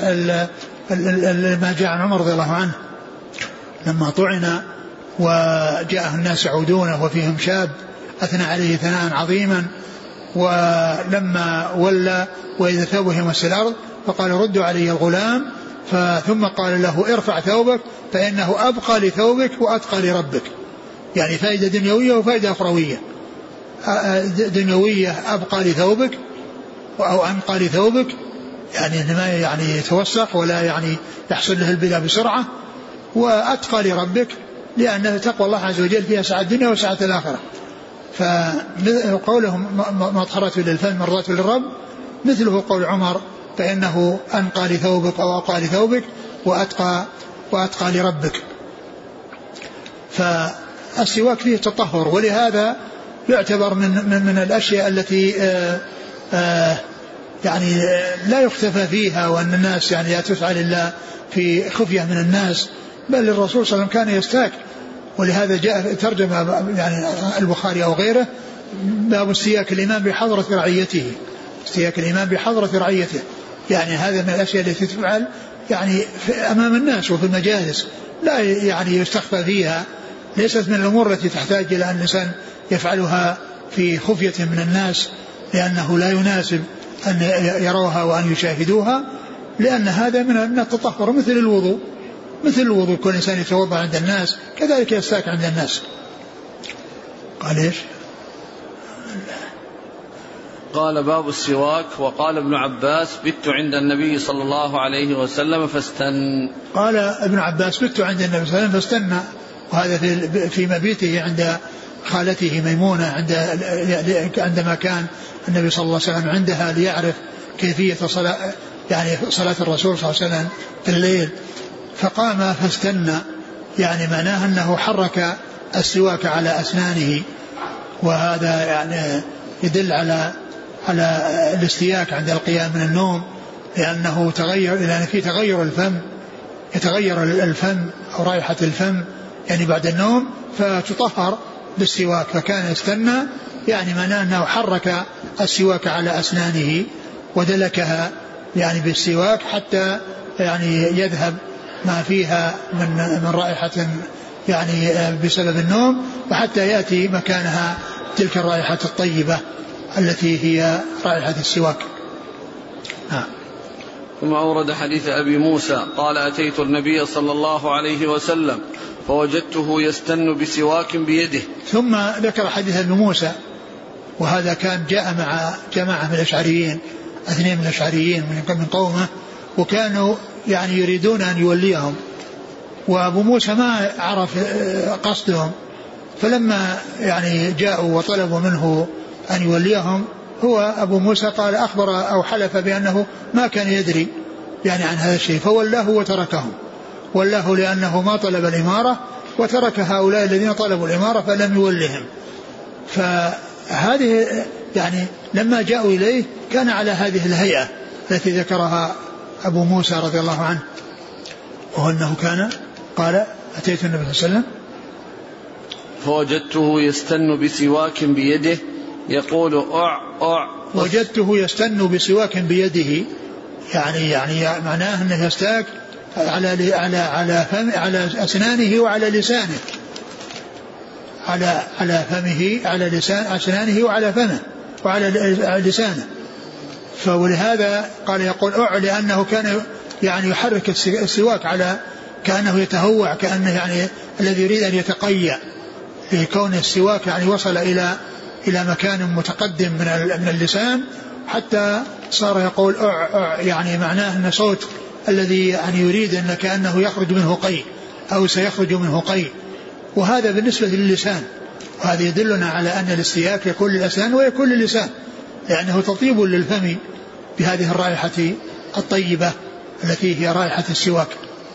[SPEAKER 2] ما جاء عن عمر رضي الله عنه لما طعن وجاءه الناس يعودونه وفيهم شاب أثنى عليه ثناء عظيما، ولما ولى وإذا ثوبه يمس الأرض فقال: ردوا علي الغلام، ثم قال له: ارفع ثوبك فإنه أبقى لثوبك وأتقى لربك. يعني فائدة دنيوية وفائدة أخروية. دنيوية أبقى لثوبك أو أنقى لثوبك، يعني إنما يعني يتوسخ ولا يعني يحصل له البلاء بسرعة. وأتقى لربك لأن تقوى الله عز وجل فيها سعادة الدنيا وسعادة الآخرة. فقولهم مطهرة للفم مرضاة للرب مثله قول عمر: فإنه أنقى لثوبك أو أقى لثوبك وأتقى, وأتقى لربك. فالسواك فيه تطهر، ولهذا يعتبر من, من, من الأشياء التي آآ آآ يعني لا يختفى فيها، وأن الناس يعني لا تفعل إلا في خفية من الناس، بل الرسول صلى الله عليه وسلم كان يستاك. ولهذا جاء ترجمة يعني البخاري أو غيره: باب استياك الإمام بحضرة رعيته. استياك الإمام بحضرة رعيته، يعني هذا من الأشياء التي تفعل يعني أمام الناس وفي المجالس، لا يعني يستخفى فيها، ليست من الأمور التي تحتاج إلى أن الإنسان يفعلها في خفية من الناس، لأنه لا يناسب أن يروها وأن يشاهدوها، لأن هذا من التطهر مثل الوضوء. مثل الوضوء كل إنسان يتوضأ عند الناس كذلك يستاك عند الناس. قال إيش؟
[SPEAKER 1] قال: باب السواك. وقال ابن عباس: بت عند النبي صلى الله عليه وسلم فاستن.
[SPEAKER 2] قال ابن عباس: بت عند النبي صلى الله عليه وسلم فاستنى، وهذا في في مبيته عند خالته ميمونة عند عندما كان النبي صلى الله عليه وسلم عندها ليعرف كيفية صلاة يعني صلاة الرسول صلى الله عليه وسلم في الليل، فقام فاستنى، يعني معناه أنه حرك السواك على أسنانه وهذا يعني يدل على على الاستياك عند القيام من النوم، لأنه تغير، لأن في تغير الفم، يتغير الفم أو رائحة الفم يعني بعد النوم فتطهر بالسواك. فكان يستنى يعني معناه أنه حرك السواك على أسنانه ودلكها يعني بالسواك حتى يعني يذهب ما فيها من من رائحة يعني بسبب النوم، وحتى يأتي مكانها تلك الرائحة الطيبة التي هي رائحة السواك.
[SPEAKER 1] آه. ثم أورد حديث أبي موسى قال أتيت النبي صلى الله عليه وسلم فوجدته يستن بسواك بيده.
[SPEAKER 2] ثم ذكر حديث أبي موسى، وهذا كان جاء مع جماعة من الأشعريين، اثنين من الأشعريين من قومه، وكانوا يعني يريدون أن يوليهم، وأبو موسى ما عرف قصدهم، فلما يعني جاءوا وطلبوا منه أن يوليهم، هو أبو موسى قال أخبر أو حلف بأنه ما كان يدري يعني عن هذا الشيء، فولاه وتركهم، ولاه لأنه ما طلب الإمارة، وترك هؤلاء الذين طلبوا الإمارة فلم يولهم. فهذه يعني لما جاءوا إليه كان على هذه الهيئة التي ذكرها أبو موسى رضي الله عنه، وهو أنه كان قال أتيت النبي صلى الله عليه وسلم
[SPEAKER 1] فوجدته يستن بسواك بيده يقول أع أع.
[SPEAKER 2] وجدته يستن بسواك بيده يعني يعني معناه أنه يستاك على على على فم على أسنانه وعلى لسانه، على على فمه على لسان أسنانه وعلى فمه وعلى لسانه. فولهذا قال يقول أع لأنه كان يعني يحرك السواك على كأنه يتهوع، كأنه يعني الذي يريد أن يتقيأ، لكون السواك يعني وصل إلى إلى مكان متقدم من من اللسان حتى صار يقول أع أع يعني معناه أن صوت الذي يعني يريد أن كأنه يخرج منه قيء أو سيخرج منه قيء. وهذا بالنسبة للسان، وهذا يدلنا على أن الاستياك يكون للأسنان ويكون للسان، لأنه تطيب للفم بهذه الرائحة الطيبة التي هي رائحة السواك.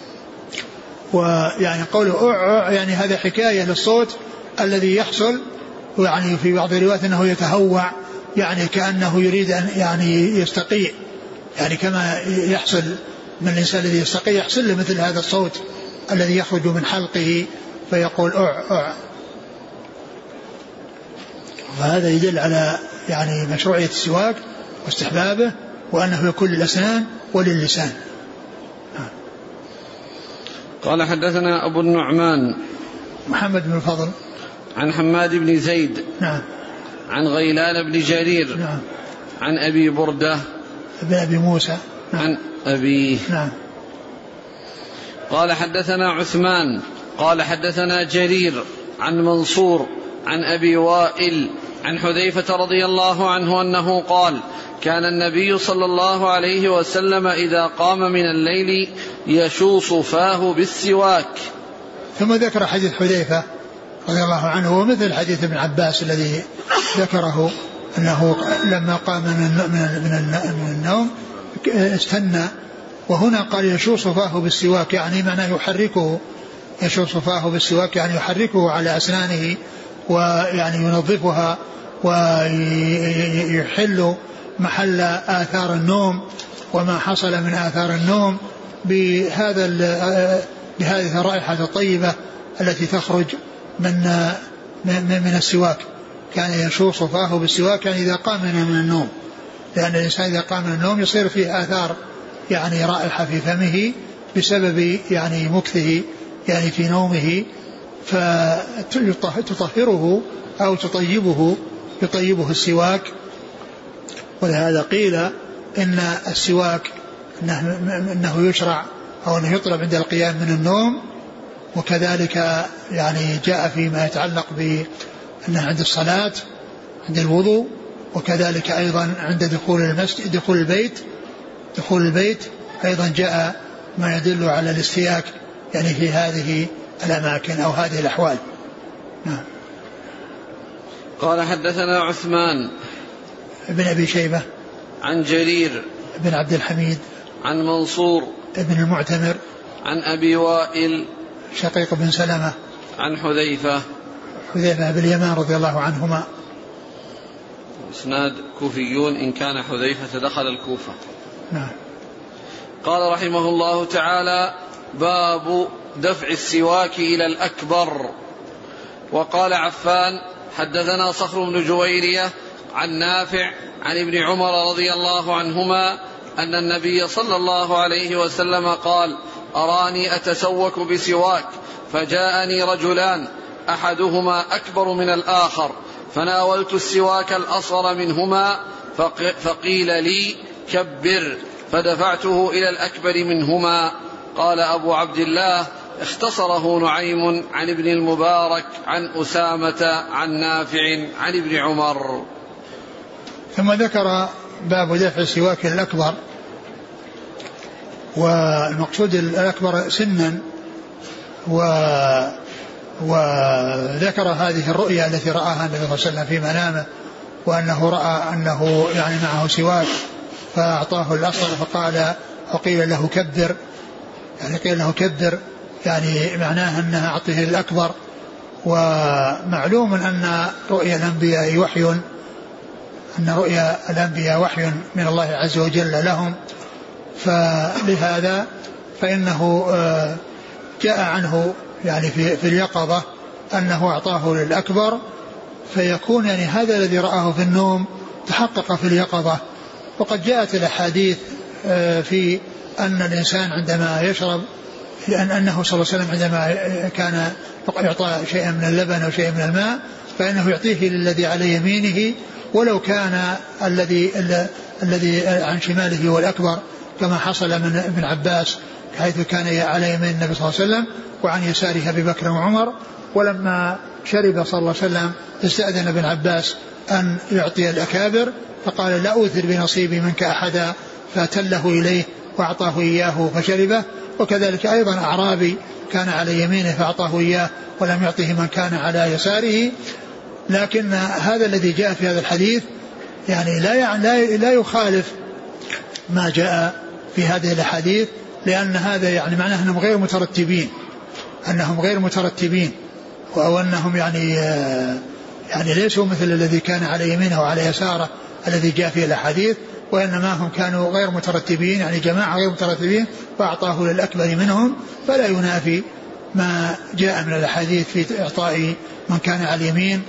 [SPEAKER 2] ويعني قوله أع يعني هذا حكاية للصوت الذي يحصل، ويعني في بعض الروايات أنه يتهوع يعني كأنه يريد أن يعني يستقيء، يعني كما يحصل من الإنسان الذي يستقيء يحصل له مثل هذا الصوت الذي يخرج من حلقه فيقول أع أع. وهذا يدل على يعني مشروعية السواك واستحبابه، وأنه يكون للأسنان وللسان.
[SPEAKER 1] قال حدثنا أبو النعمان
[SPEAKER 2] محمد بن الفضل
[SPEAKER 1] عن حماد بن زيد
[SPEAKER 2] نعم
[SPEAKER 1] عن غيلان بن جرير
[SPEAKER 2] نعم
[SPEAKER 1] عن أبي بردة
[SPEAKER 2] ابن أبي موسى نعم
[SPEAKER 1] عن أبيه
[SPEAKER 2] نعم.
[SPEAKER 1] قال حدثنا عثمان قال حدثنا جرير عن منصور عن أبي وائل عن حذيفة رضي الله عنه أنه قال كان النبي صلى الله عليه وسلم إذا قام من الليل يشوص فاه بالسواك.
[SPEAKER 2] ثم ذكر حديث حذيفة رضي الله عنه ومثل حديث ابن عباس الذي ذكره أنه لما قام من النوم استنى، وهنا قال يشوص فاه بالسواك يعني معناه يحركه، يشوص فاه بالسواك يعني يحركه على أسنانه ويعني ينظفها ويحل محل آثار النوم وما حصل من آثار النوم بهذا بهذه الرائحة الطيبة التي تخرج من من السواك. كان يشوص فاه بالسواك يعني إذا قام من النوم، لأن الإنسان إذا قام من النوم يصير فيه آثار يعني رائحة في فمه بسبب يعني مكثه يعني في نومه، فتطهره أو تطيبه يطيبه السواك. ولهذا قيل إن السواك إنه, إنه يشرع أو أنه يطلب عند القيام من النوم، وكذلك يعني جاء فيما يتعلق بأنه عند الصلاة عند الوضوء، وكذلك أيضا عند دخول المسجد دخول البيت دخول البيت أيضا جاء ما يدل على الاستياك يعني في هذه الأماكن أو هذه الأحوال. نعم.
[SPEAKER 1] قال حدثنا عثمان
[SPEAKER 2] ابن أبي شيبة
[SPEAKER 1] عن جرير
[SPEAKER 2] ابن عبد الحميد
[SPEAKER 1] عن منصور
[SPEAKER 2] ابن المعتمر
[SPEAKER 1] عن أبي وائل
[SPEAKER 2] شقيق بن سلمة
[SPEAKER 1] عن حذيفة
[SPEAKER 2] حذيفة بن اليمان رضي الله عنهما.
[SPEAKER 1] إسناد كوفيون إن كان حذيفة دخل الكوفة.
[SPEAKER 2] نعم.
[SPEAKER 1] قال رحمه الله تعالى: باب دفع السواك إلى الأكبر. وقال عفان: حدثنا صخر بن جويرية عن نافع عن ابن عمر رضي الله عنهما أن النبي صلى الله عليه وسلم قال: أراني أتسوك بسواك، فجاءني رجلان أحدهما أكبر من الآخر، فناولت السواك الأصغر منهما فقيل لي: كبر، فدفعته إلى الأكبر منهما. قال أبو عبد الله: اختصره نعيم عن ابن المبارك عن أسامة عن نافع عن ابن عمر.
[SPEAKER 2] ثم ذكر باب دفع السواك الأكبر، والمقصود الأكبر سنا، و وذكر هذه الرؤيا التي رآها النبي صلى الله عليه وسلم في منامه، وأنه رأى أنه يعني معه سواك فأعطاه الأصغر فقال وقيل له كبر، يعني قيل له كبر يعني معناه أنها أعطيه الأكبر. ومعلوم أن رؤيا الأنبياء وحي، أن رؤيا الأنبياء وحي من الله عز وجل لهم، فلهذا فإنه جاء عنه يعني في, في اليقظة أنه أعطاه للأكبر، فيكون يعني هذا الذي رآه في النوم تحقق في اليقظة. وقد جاءت الأحاديث في أن الإنسان عندما يشرب، لأن أنه صلى الله عليه وسلم عندما كان يعطى شيئا من اللبن أو شيئا من الماء فإنه يعطيه للذي على يمينه، ولو كان الذي الذي عن شماله هو الأكبر، كما حصل من ابن عباس حيث كان على يمين النبي صلى الله عليه وسلم وعن يساره أبي بكر وعمر. ولما شرب صلى الله عليه وسلم استأذن ابن عباس أن يعطي الأكابر، فقال: لا أوثر بنصيبي منك أحدا، فأتله إليه وأعطاه إياه فشربه. وكذلك أيضا أعرابي كان على يمينه فأعطاه إياه ولم يعطه من كان على يساره. لكن هذا الذي جاء في هذا الحديث يعني لا لا يخالف ما جاء في هذه الأحاديث، لأن هذا يعني معناه أنهم غير مترتبين، أنهم غير مترتبين أو أنهم يعني يعني ليسوا مثل الذي كان على يمينه وعلى يساره الذي جاء في الأحاديث، وإنما هم كانوا غير مترتبين، يعني جماعة غير مترتبين، فأعطاه للأكبر منهم، فلا ينافي ما جاء من الأحاديث في إعطاء من كان على اليمين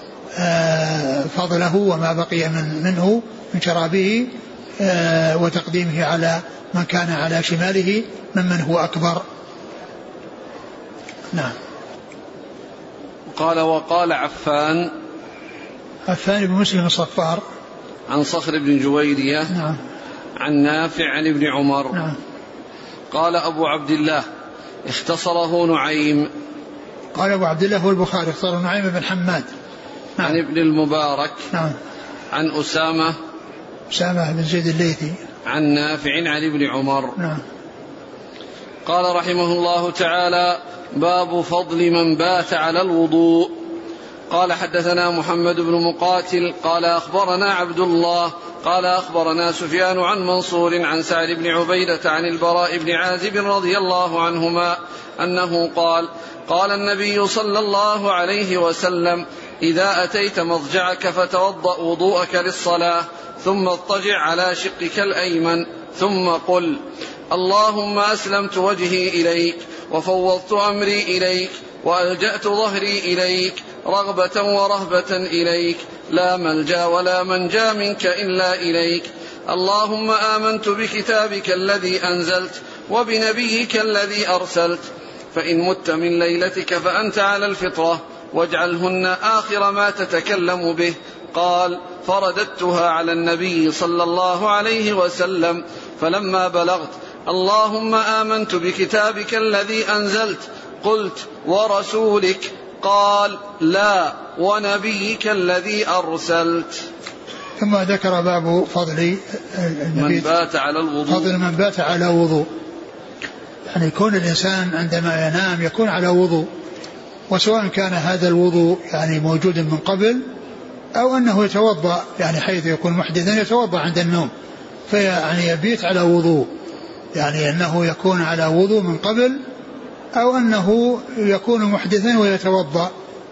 [SPEAKER 2] فضله وما بقي من منه من شرابه وتقديمه على من كان على شماله ممن هو أكبر. نعم.
[SPEAKER 1] قال: وقال عفان
[SPEAKER 2] عفان بن مسلم الصفار
[SPEAKER 1] عن صخر بن جويرية
[SPEAKER 2] نعم.
[SPEAKER 1] عن نافع عن ابن عمر
[SPEAKER 2] نعم.
[SPEAKER 1] قال أبو عبد الله: اختصره نعيم.
[SPEAKER 2] قال أبو عبد الله هو البخاري، اختصره نعيم بن حماد
[SPEAKER 1] نعم. عن ابن المبارك
[SPEAKER 2] نعم.
[SPEAKER 1] عن أسامة
[SPEAKER 2] أسامة بن زيد الليثي
[SPEAKER 1] عن نافع عن ابن عمر
[SPEAKER 2] نعم.
[SPEAKER 1] قال رحمه الله تعالى: باب فضل من بات على الوضوء. قال: حدثنا محمد بن مقاتل قال أخبرنا عبد الله قال أخبرنا سفيان عن منصور عن سعد بن عبيدة عن البراء بن عازب رضي الله عنهما أنه قال: قال النبي صلى الله عليه وسلم: إذا أتيت مضجعك فتوضأ وضوءك للصلاة، ظم اضطجع على شقك الأيمن، ثم قل: اللهم أسلمت وجهي إليك وفوضت أمري إليك وألجأت ظهري إليك رغبة ورهبة إليك، لا ملجأ ولا منجا منك إلا إليك. اللهم آمنت بكتابك الذي أنزلت وبنبيك الذي أرسلت، فإن مت من ليلتك فأنت على الفطرة، واجعلهن آخر ما تتكلم به. قال: فرددتها على النبي صلى الله عليه وسلم، فلما بلغت اللهم آمنت بكتابك الذي أنزلت قلت: ورسولك؟ قال: لا، ونبيك الذي أرسلت.
[SPEAKER 2] ثم ذكر باب فضل
[SPEAKER 1] من بات على الوضوء،
[SPEAKER 2] فضل من بات على وضوء، يعني يكون الإنسان عندما ينام يكون على وضوء، وسواء كان هذا الوضوء يعني موجود من قبل أو أنه يتوضأ يعني حيث يكون محدثا يتوضأ عند النوم، فيعني يبيت على وضوء، يعني أنه يكون على وضوء من قبل أو أنه يكون محدثا ويتوضأ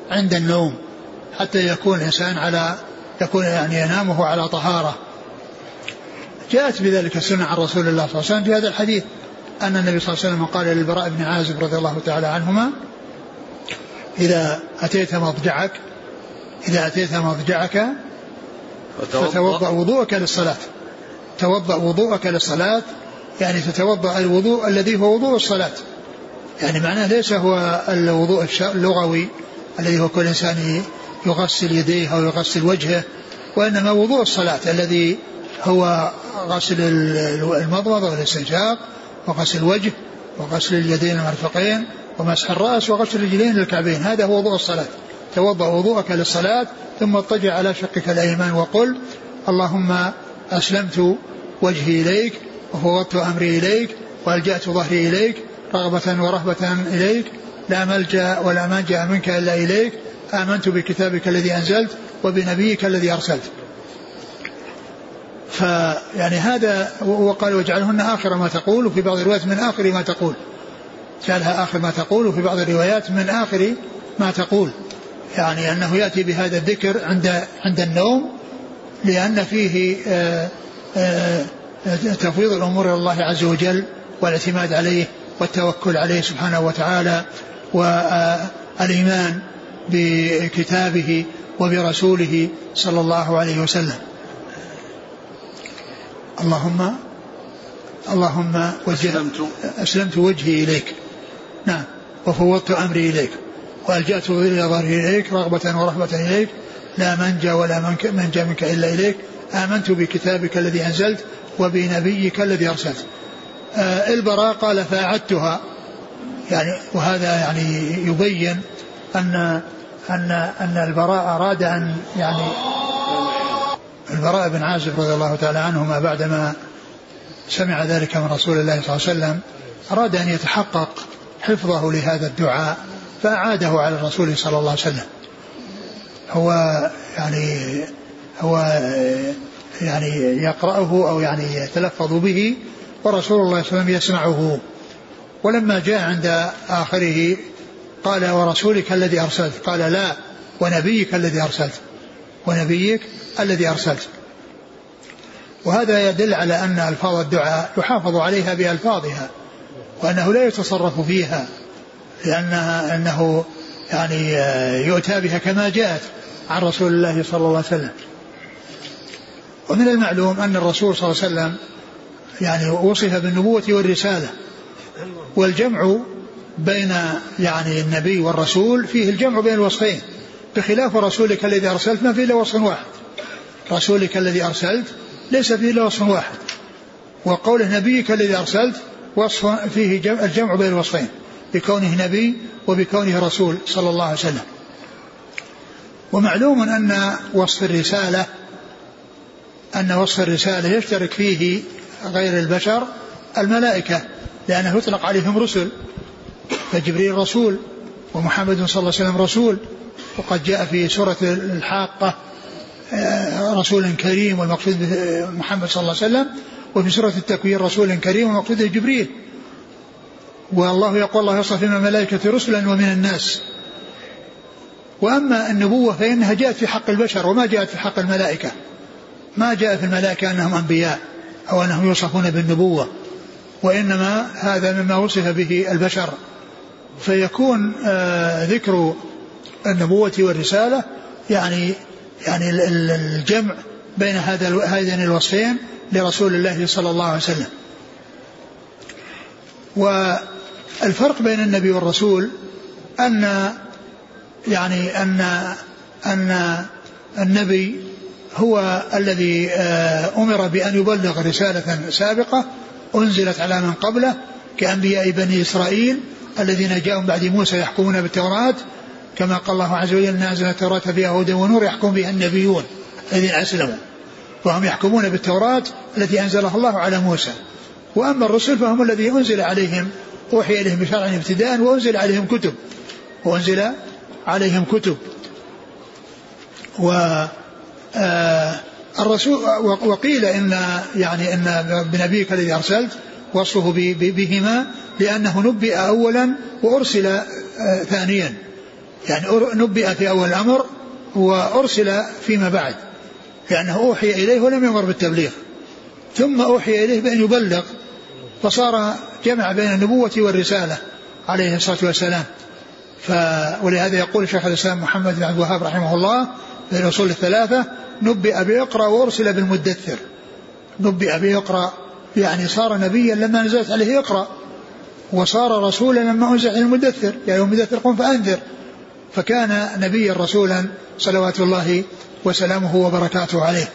[SPEAKER 2] عند النوم حتى يكون الإنسان على يكون يعني ينامه على طهارة. جاءت بذلك السنة عن رسول الله صلى الله عليه وسلم في هذا الحديث أن النبي صلى الله عليه وسلم قال للبراء بن عازب رضي الله تعالى عنهما إذا أتيت مضجعك إذا أتيت مضجعك فتوضأ وضوءك للصلاة. توضأ وضوءك للصلاة يعني تتوضأ الوضوء الذي هو وضوء الصلاة، يعني معناه ليس هو الوضوء اللغوي الذي هو كل إنسان يغسل يديه أو يغسل وجهه، وإنما وضوء الصلاة الذي هو غسل المضمضة والاستنشاق وغسل الوجه وغسل اليدين المرفقين ومسح الرأس وغسل الرجلين للكعبين، هذا هو وضوء الصلاة. توضأ وضوءك للصلاة ثم اضطجع على شقك الأيمن وقل اللهم أسلمت وجهي إليك وفوضت أمري إليك وألجأت ظهري إليك رغبة ورهبة إليك لا ملجأ ولا منجأ منك إلا إليك آمنت بكتابك الذي أنزلت وبنبيك الذي أرسلت. فيعني هذا وقال واجعلهن آخر ما تقول، وفي بعض الروايات من آخر ما تقول، جعلها آخر ما تقول، وفي بعض الروايات من آخر ما تقول، يعني أنه يأتي بهذا الذكر عند عند النوم لأن فيه آآ آآ تفويض الأمور إلى الله عز وجل والاعتماد عليه والتوكل عليه سبحانه وتعالى والإيمان بكتابه وبرسوله صلى الله عليه وسلم. اللهم اللهم
[SPEAKER 1] أسلمت,
[SPEAKER 2] أسلمت وجهي إليك، نعم، وفوضت أمري إليك وألجأت ظهري إليك رغبة ورهبة إليك لا منجى ولا منجى منك إلا إليك آمنت بكتابك الذي أنزلت وبنبيك الذي أرسلت. آه البراء قال فأعدتها، يعني وهذا يعني يبين أن أن أن البراء أراد أن يعني البراء بن عازب رضي الله تعالى عنهما بعدما سمع ذلك من رسول الله صلى الله عليه وسلم أراد أن يتحقق حفظه لهذا الدعاء فأعاده على الرسول صلى الله عليه وسلم. هو يعني هو يعني يقرأه أو يعني يتلفظ به ورسول الله صلى الله عليه وسلم يسمعه. ولما جاء عند آخره قال ورسولك الذي أرسلت، قال لا ونبيك الذي أرسلت، ونبيك الذي أرسلت. وهذا يدل على أن ألفاظ الدعاء يحافظ عليها بألفاظها وأنه لا يتصرف فيها، لأنها أنه يعني يؤتى بها كما جاءت عن رسول الله صلى الله عليه وسلم. ومن المعلوم أن الرسول صلى الله عليه وسلم يعني وصف بالنبوة والرسالة، والجمع بين يعني النبي والرسول فيه الجمع بين الوصفين، بخلاف رسولك الذي أرسلت ما فيه إلا وصف واحد. رسولك الذي أرسلت ليس فيه إلا وصف واحد، وقوله نبيك الذي أرسلت وصف فيه جمع الجمع بين الوصفين بكونه نبي وبكونه رسول صلى الله عليه وسلم. ومعلوم أن وصف الرسالة أن وصف الرسالة يشترك فيه غير البشر الملائكة، لأنه يطلق عليهم رسل، فجبريل رسول ومحمد صلى الله عليه وسلم رسول، وقد جاء في سورة الحاقة رسول كريم والمقصود محمد صلى الله عليه وسلم، وفي سورة التكوير رسول كريم والمقصود جبريل. والله يقول الله يصطفي من الملائكة رسلا ومن الناس. وأما النبوة فإنها جاءت في حق البشر وما جاءت في حق الملائكة، ما جاء في الملائكة أنهم أنبياء أو أنهم يوصفون بالنبوة، وإنما هذا مما وصف به البشر. فيكون آه ذكر النبوة والرسالة يعني يعني الجمع بين هذا هذين الوصفين لرسول الله صلى الله عليه وسلم. والفرق بين النبي والرسول أن يعني أن أن النبي هو الذي أمر بأن يبلغ رسالة سابقة أنزلت على من قبله كأنبياء بني إسرائيل الذين جاءوا بعد موسى يحكمون بالتوراة، كما قال الله عز وجل نازل التوراة فيها هدى ونور يحكم بها النبيون الذين أسلموا، وهم يحكمون بالتوراة التي أنزلها الله على موسى. وأما الرسل فهم الذي أنزل عليهم أوحي إليهم بشرع ابتداء وأنزل عليهم كتب وأنزل عليهم كتب و الرسول وقيل إن يعني إن بنبيك الذي أرسلت وصفه بهما لأنه نبئ أولا وأرسل ثانيا، يعني نبئ في أول الأمر وأرسل فيما بعد، لأنه أوحي إليه ولم يمر بالتبليغ، ثم أوحي إليه بأن يبلغ، فصار جمع بين النبوة والرسالة عليه الصلاة والسلام. ولهذا يقول شيخ الإسلام محمد بن عبد الوهاب رحمه الله في الأصول الثلاثة: نبئ بإقرأ وأرسل بالمدثر. نبئ بإقرأ يعني صار نبيا لما نزلت عليه إقرأ، وصار رسولا لما أنزل عليه المدثر، يا أيها المدثر قم فأنذر، فكان نبيا رسولا صلوات الله وسلامه وبركاته عليه.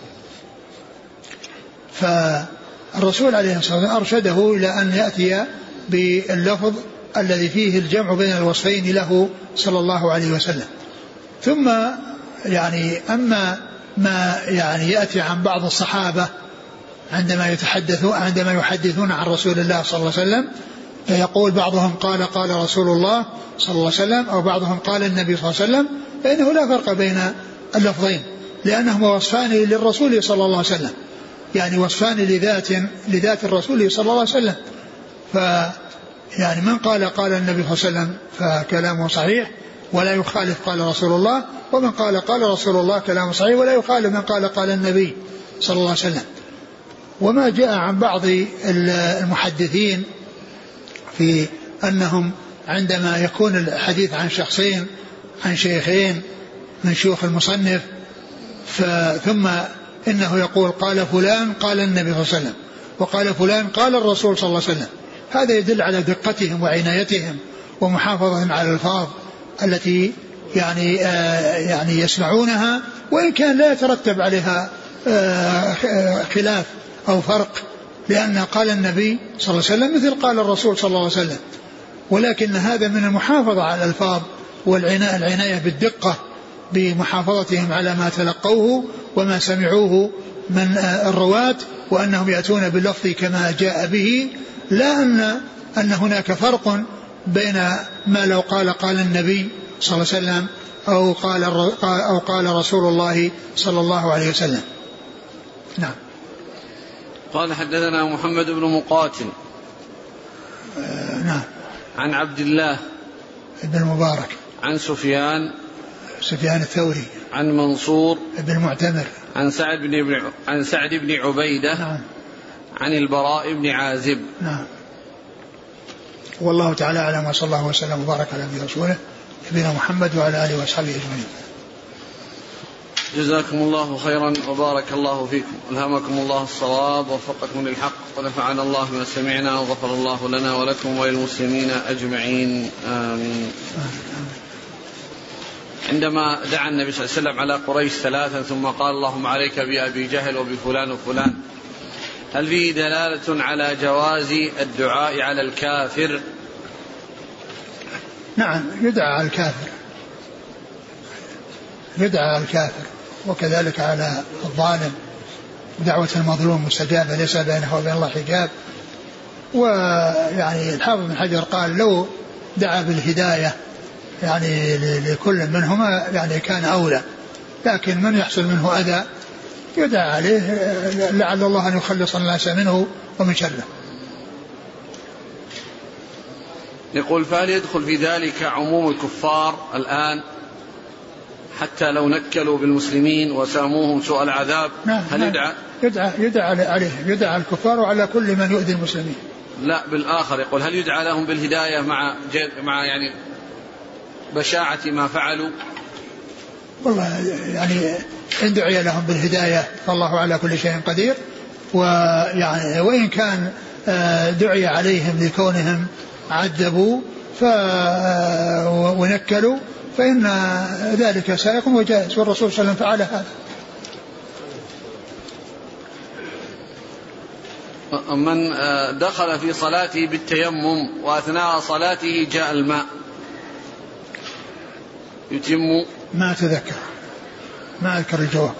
[SPEAKER 2] فالرسول عليه الصلاة والسلام أرشده إلى أن يأتي باللفظ الذي فيه الجمع بين الوصفين له صلى الله عليه وسلم. ثم يعني أما ما يعني يأتي عن بعض الصحابة عندما يتحدثون عندما يحدثون عن رسول الله صلى الله عليه وسلم، فيقول بعضهم قال قال رسول الله صلى الله عليه وسلم، أو بعضهم قال النبي صلى الله عليه وسلم، فإنه لا فرق بين اللفظين، لأنهما وصفان للرسول صلى الله عليه وسلم، يعني وصفان لذات لذات الرسول صلى الله عليه وسلم. ف يعني من قال قال النبي صلى الله عليه وسلم فكلامه صحيح ولا يخالف قال رسول الله، ومن قال قال رسول الله كلامه صحيح ولا يخالف من قال قال النبي صلى الله عليه وسلم. وما جاء عن بعض المحدثين في أنهم عندما يكون الحديث عن شخصين عن شيخين من شيوخ المصنف ثم إنه يقول قال فلان قال النبي صلى الله عليه وسلم وقال فلان قال الرسول صلى الله عليه وسلم، هذا يدل على دقتهم وعنايتهم ومحافظتهم على الألفاظ التي يعني آه يعني يسمعونها، وإن كان لا يترتب عليها آه خلاف أو فرق، لأن قال النبي صلى الله عليه وسلم مثل قال الرسول صلى الله عليه وسلم، ولكن هذا من المحافظة على الألفاظ والعناية العناية بالدقة بمحافظتهم على ما تلقوه وما سمعوه من الرواة، وأنهم يأتون باللفظ كما جاء به، لا أن أن هناك فرق بين ما لو قال قال النبي صلى الله عليه وسلم أو قال أو قال رسول الله صلى الله عليه وسلم. نعم.
[SPEAKER 1] قال حدثنا محمد بن مقاتل
[SPEAKER 2] آه نعم
[SPEAKER 1] عن عبد الله
[SPEAKER 2] بن المبارك
[SPEAKER 1] عن سفيان
[SPEAKER 2] سفيان الثوري
[SPEAKER 1] عن منصور
[SPEAKER 2] بن معتمر
[SPEAKER 1] عن سعد بن عن سعد بن عبيدة
[SPEAKER 2] نعم.
[SPEAKER 1] عن البراء بن عازب.
[SPEAKER 2] نعم. والله تعالى أعلم، وصلى الله وسلم وبارك على نبينا ورسوله نبينا محمد وعلى آله وأصحابه أجمعين.
[SPEAKER 1] جزاكم الله خيرا وبارك الله فيكم، ألهمكم الله الصواب ووفقكم للحق، ونفعنا الله بما سمعنا، وغفر الله لنا ولكم وللمسلمين أجمعين، آمين. عندما دعا النبي صلى الله عليه وسلم على قريش ثلاثا ثم قال اللهم عليك بأبي جهل وبفلان وفلان، هل فيه دلالة على جواز الدعاء على الكافر؟
[SPEAKER 2] نعم، يدعى على الكافر، يدعى على الكافر، وكذلك على الظالم، دعوة المظلوم مستجابة ليس بينه وبين الله حجاب. ويعني الحافظ بن حجر قال لو دعا بالهداية يعني لكل منهما يعني كان أولى، لكن من يحصل منه أذى يدعى عليه لعل الله أن يخلص الناس منه ومن شره.
[SPEAKER 1] يقول فهل يدخل في ذلك عموم الكفار الآن حتى لو نكلوا بالمسلمين وساموهم سوء العذاب؟
[SPEAKER 2] نعم.
[SPEAKER 1] هل يدعى
[SPEAKER 2] يدعى يدعى عليه يدعى على الكفار وعلى كل من يؤذي المسلمين؟
[SPEAKER 1] لا، بالآخر يقول هل يدعى لهم بالهداية مع مع يعني بشاعة ما فعلوا؟
[SPEAKER 2] والله يعني إن دعي لهم بالهداية فالله على كل شيء قدير، ويعني وإن كان دعي عليهم لكونهم عذبوا ونكلوا فإن ذلك سائق وجائز، والرسول صلى الله عليه وسلم فعل هذا.
[SPEAKER 1] من دخل في صلاته بالتيمم وأثناء صلاته جاء الماء يتم؟
[SPEAKER 2] ما أتذكر، ما أذكر الجواب.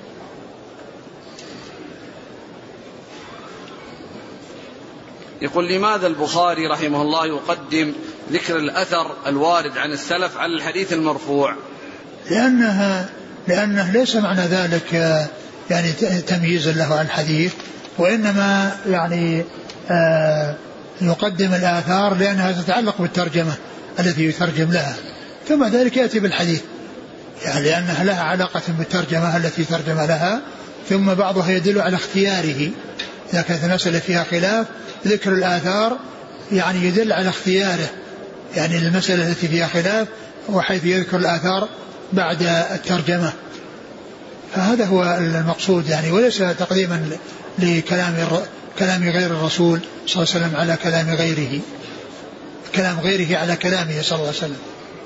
[SPEAKER 1] يقول لماذا البخاري رحمه الله يقدم ذكر الأثر الوارد عن السلف على الحديث المرفوع؟
[SPEAKER 2] لأنها لأنه ليس معنى ذلك يعني تمييز له عن الحديث، وإنما يعني آه يقدم الآثار لأنها تتعلق بالترجمة التي يترجم لها، ثم ذلك يأتي بالحديث، يعني لأنها لها علاقة بالترجمة التي ترجم لها، ثم بعضها يدل على اختياره. إذا كانت المسألة فيها خلاف ذكر الآثار يعني يدل على اختياره، يعني المسألة التي فيها خلاف وحيث يذكر الآثار بعد الترجمة. فهذا هو المقصود يعني، وليس تقديما لكلام كلام غير الرسول صلى الله عليه وسلم على كلام غيره، كلام غيره على كلامه صلى الله عليه وسلم.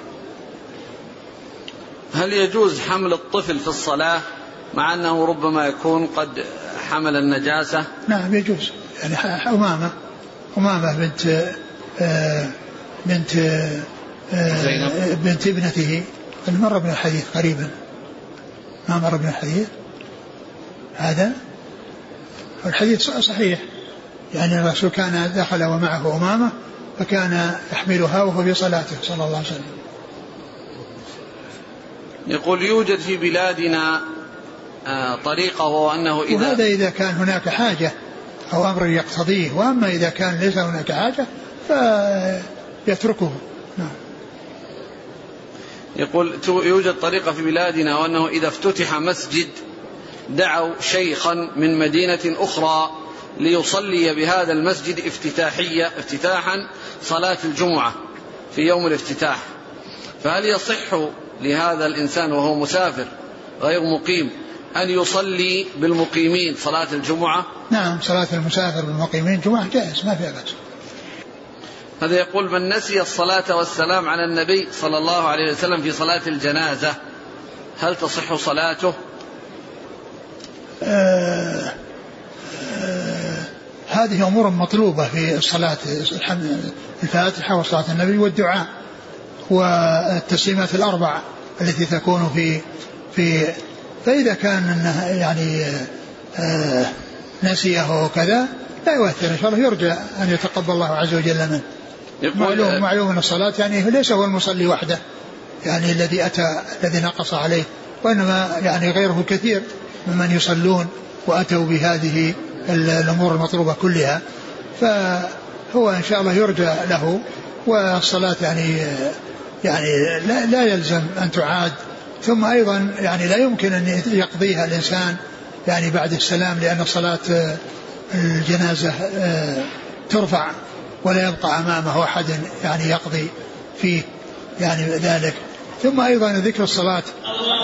[SPEAKER 1] هل يجوز حمل الطفل في الصلاة مع أنه ربما يكون قد حمل النجاسة؟
[SPEAKER 2] نعم يجوز، يعني أمامة أمامة بنت آه بنت آه بنت ابنته مر بن الحديث قريبا، ما مر بن الحديث هذا الحديث صحيح، يعني الرسول كان دخل ومعه أمامة فكان يحملها وهو في صلاته صلى الله عليه وسلم.
[SPEAKER 1] يقول يوجد في بلادنا طريقة وهو أنه إذا
[SPEAKER 2] وهذا إذا كان هناك حاجة أو أمر يقتضيه، وأما إذا كان ليس هناك حاجة فيتركه. نعم.
[SPEAKER 1] يقول يوجد طريقة في بلادنا وأنه إذا افتتح مسجد دعوا شيخا من مدينة أخرى ليصلي بهذا المسجد افتتاحية افتتاحا صلاة الجمعة في يوم الافتتاح، فهل يصح لهذا الإنسان وهو مسافر غير مقيم أن يصلي بالمقيمين صلاة الجمعة؟
[SPEAKER 2] نعم، صلاة المسافر بالمقيمين جمعة جائز ما فيها بأس.
[SPEAKER 1] هذا يقول من نسي الصلاة والسلام على النبي صلى الله عليه وسلم في صلاة الجنازة هل تصح صلاته؟
[SPEAKER 2] آه آه هذه أمور مطلوبة في الصلاة، الفاتحة وصلاة النبي والدعاء والتسليمات الأربع التي تكون في في فإذا كان يعني آه نسيه وكذا لا يؤثر، إن شاء الله يرجى أن يتقبل الله عز وجل منه. معلوم معلوم أن الصلاة يعني ليس هو المصلي وحده يعني الذي أتى الذي نقص عليه، وإنما يعني غيره كثير ممن يصلون وأتوا بهذه الأمور المطلوبة كلها، فهو إن شاء الله يرجى له. والصلاة يعني يعني لا, لا يلزم أن تعاد، ثم أيضا يعني لا يمكن أن يقضيها الإنسان يعني بعد السلام، لأن صلاة الجنازة ترفع ولا يبقى أمامه أحد يعني يقضي فيه يعني ذلك. ثم أيضا ذكر الصلاة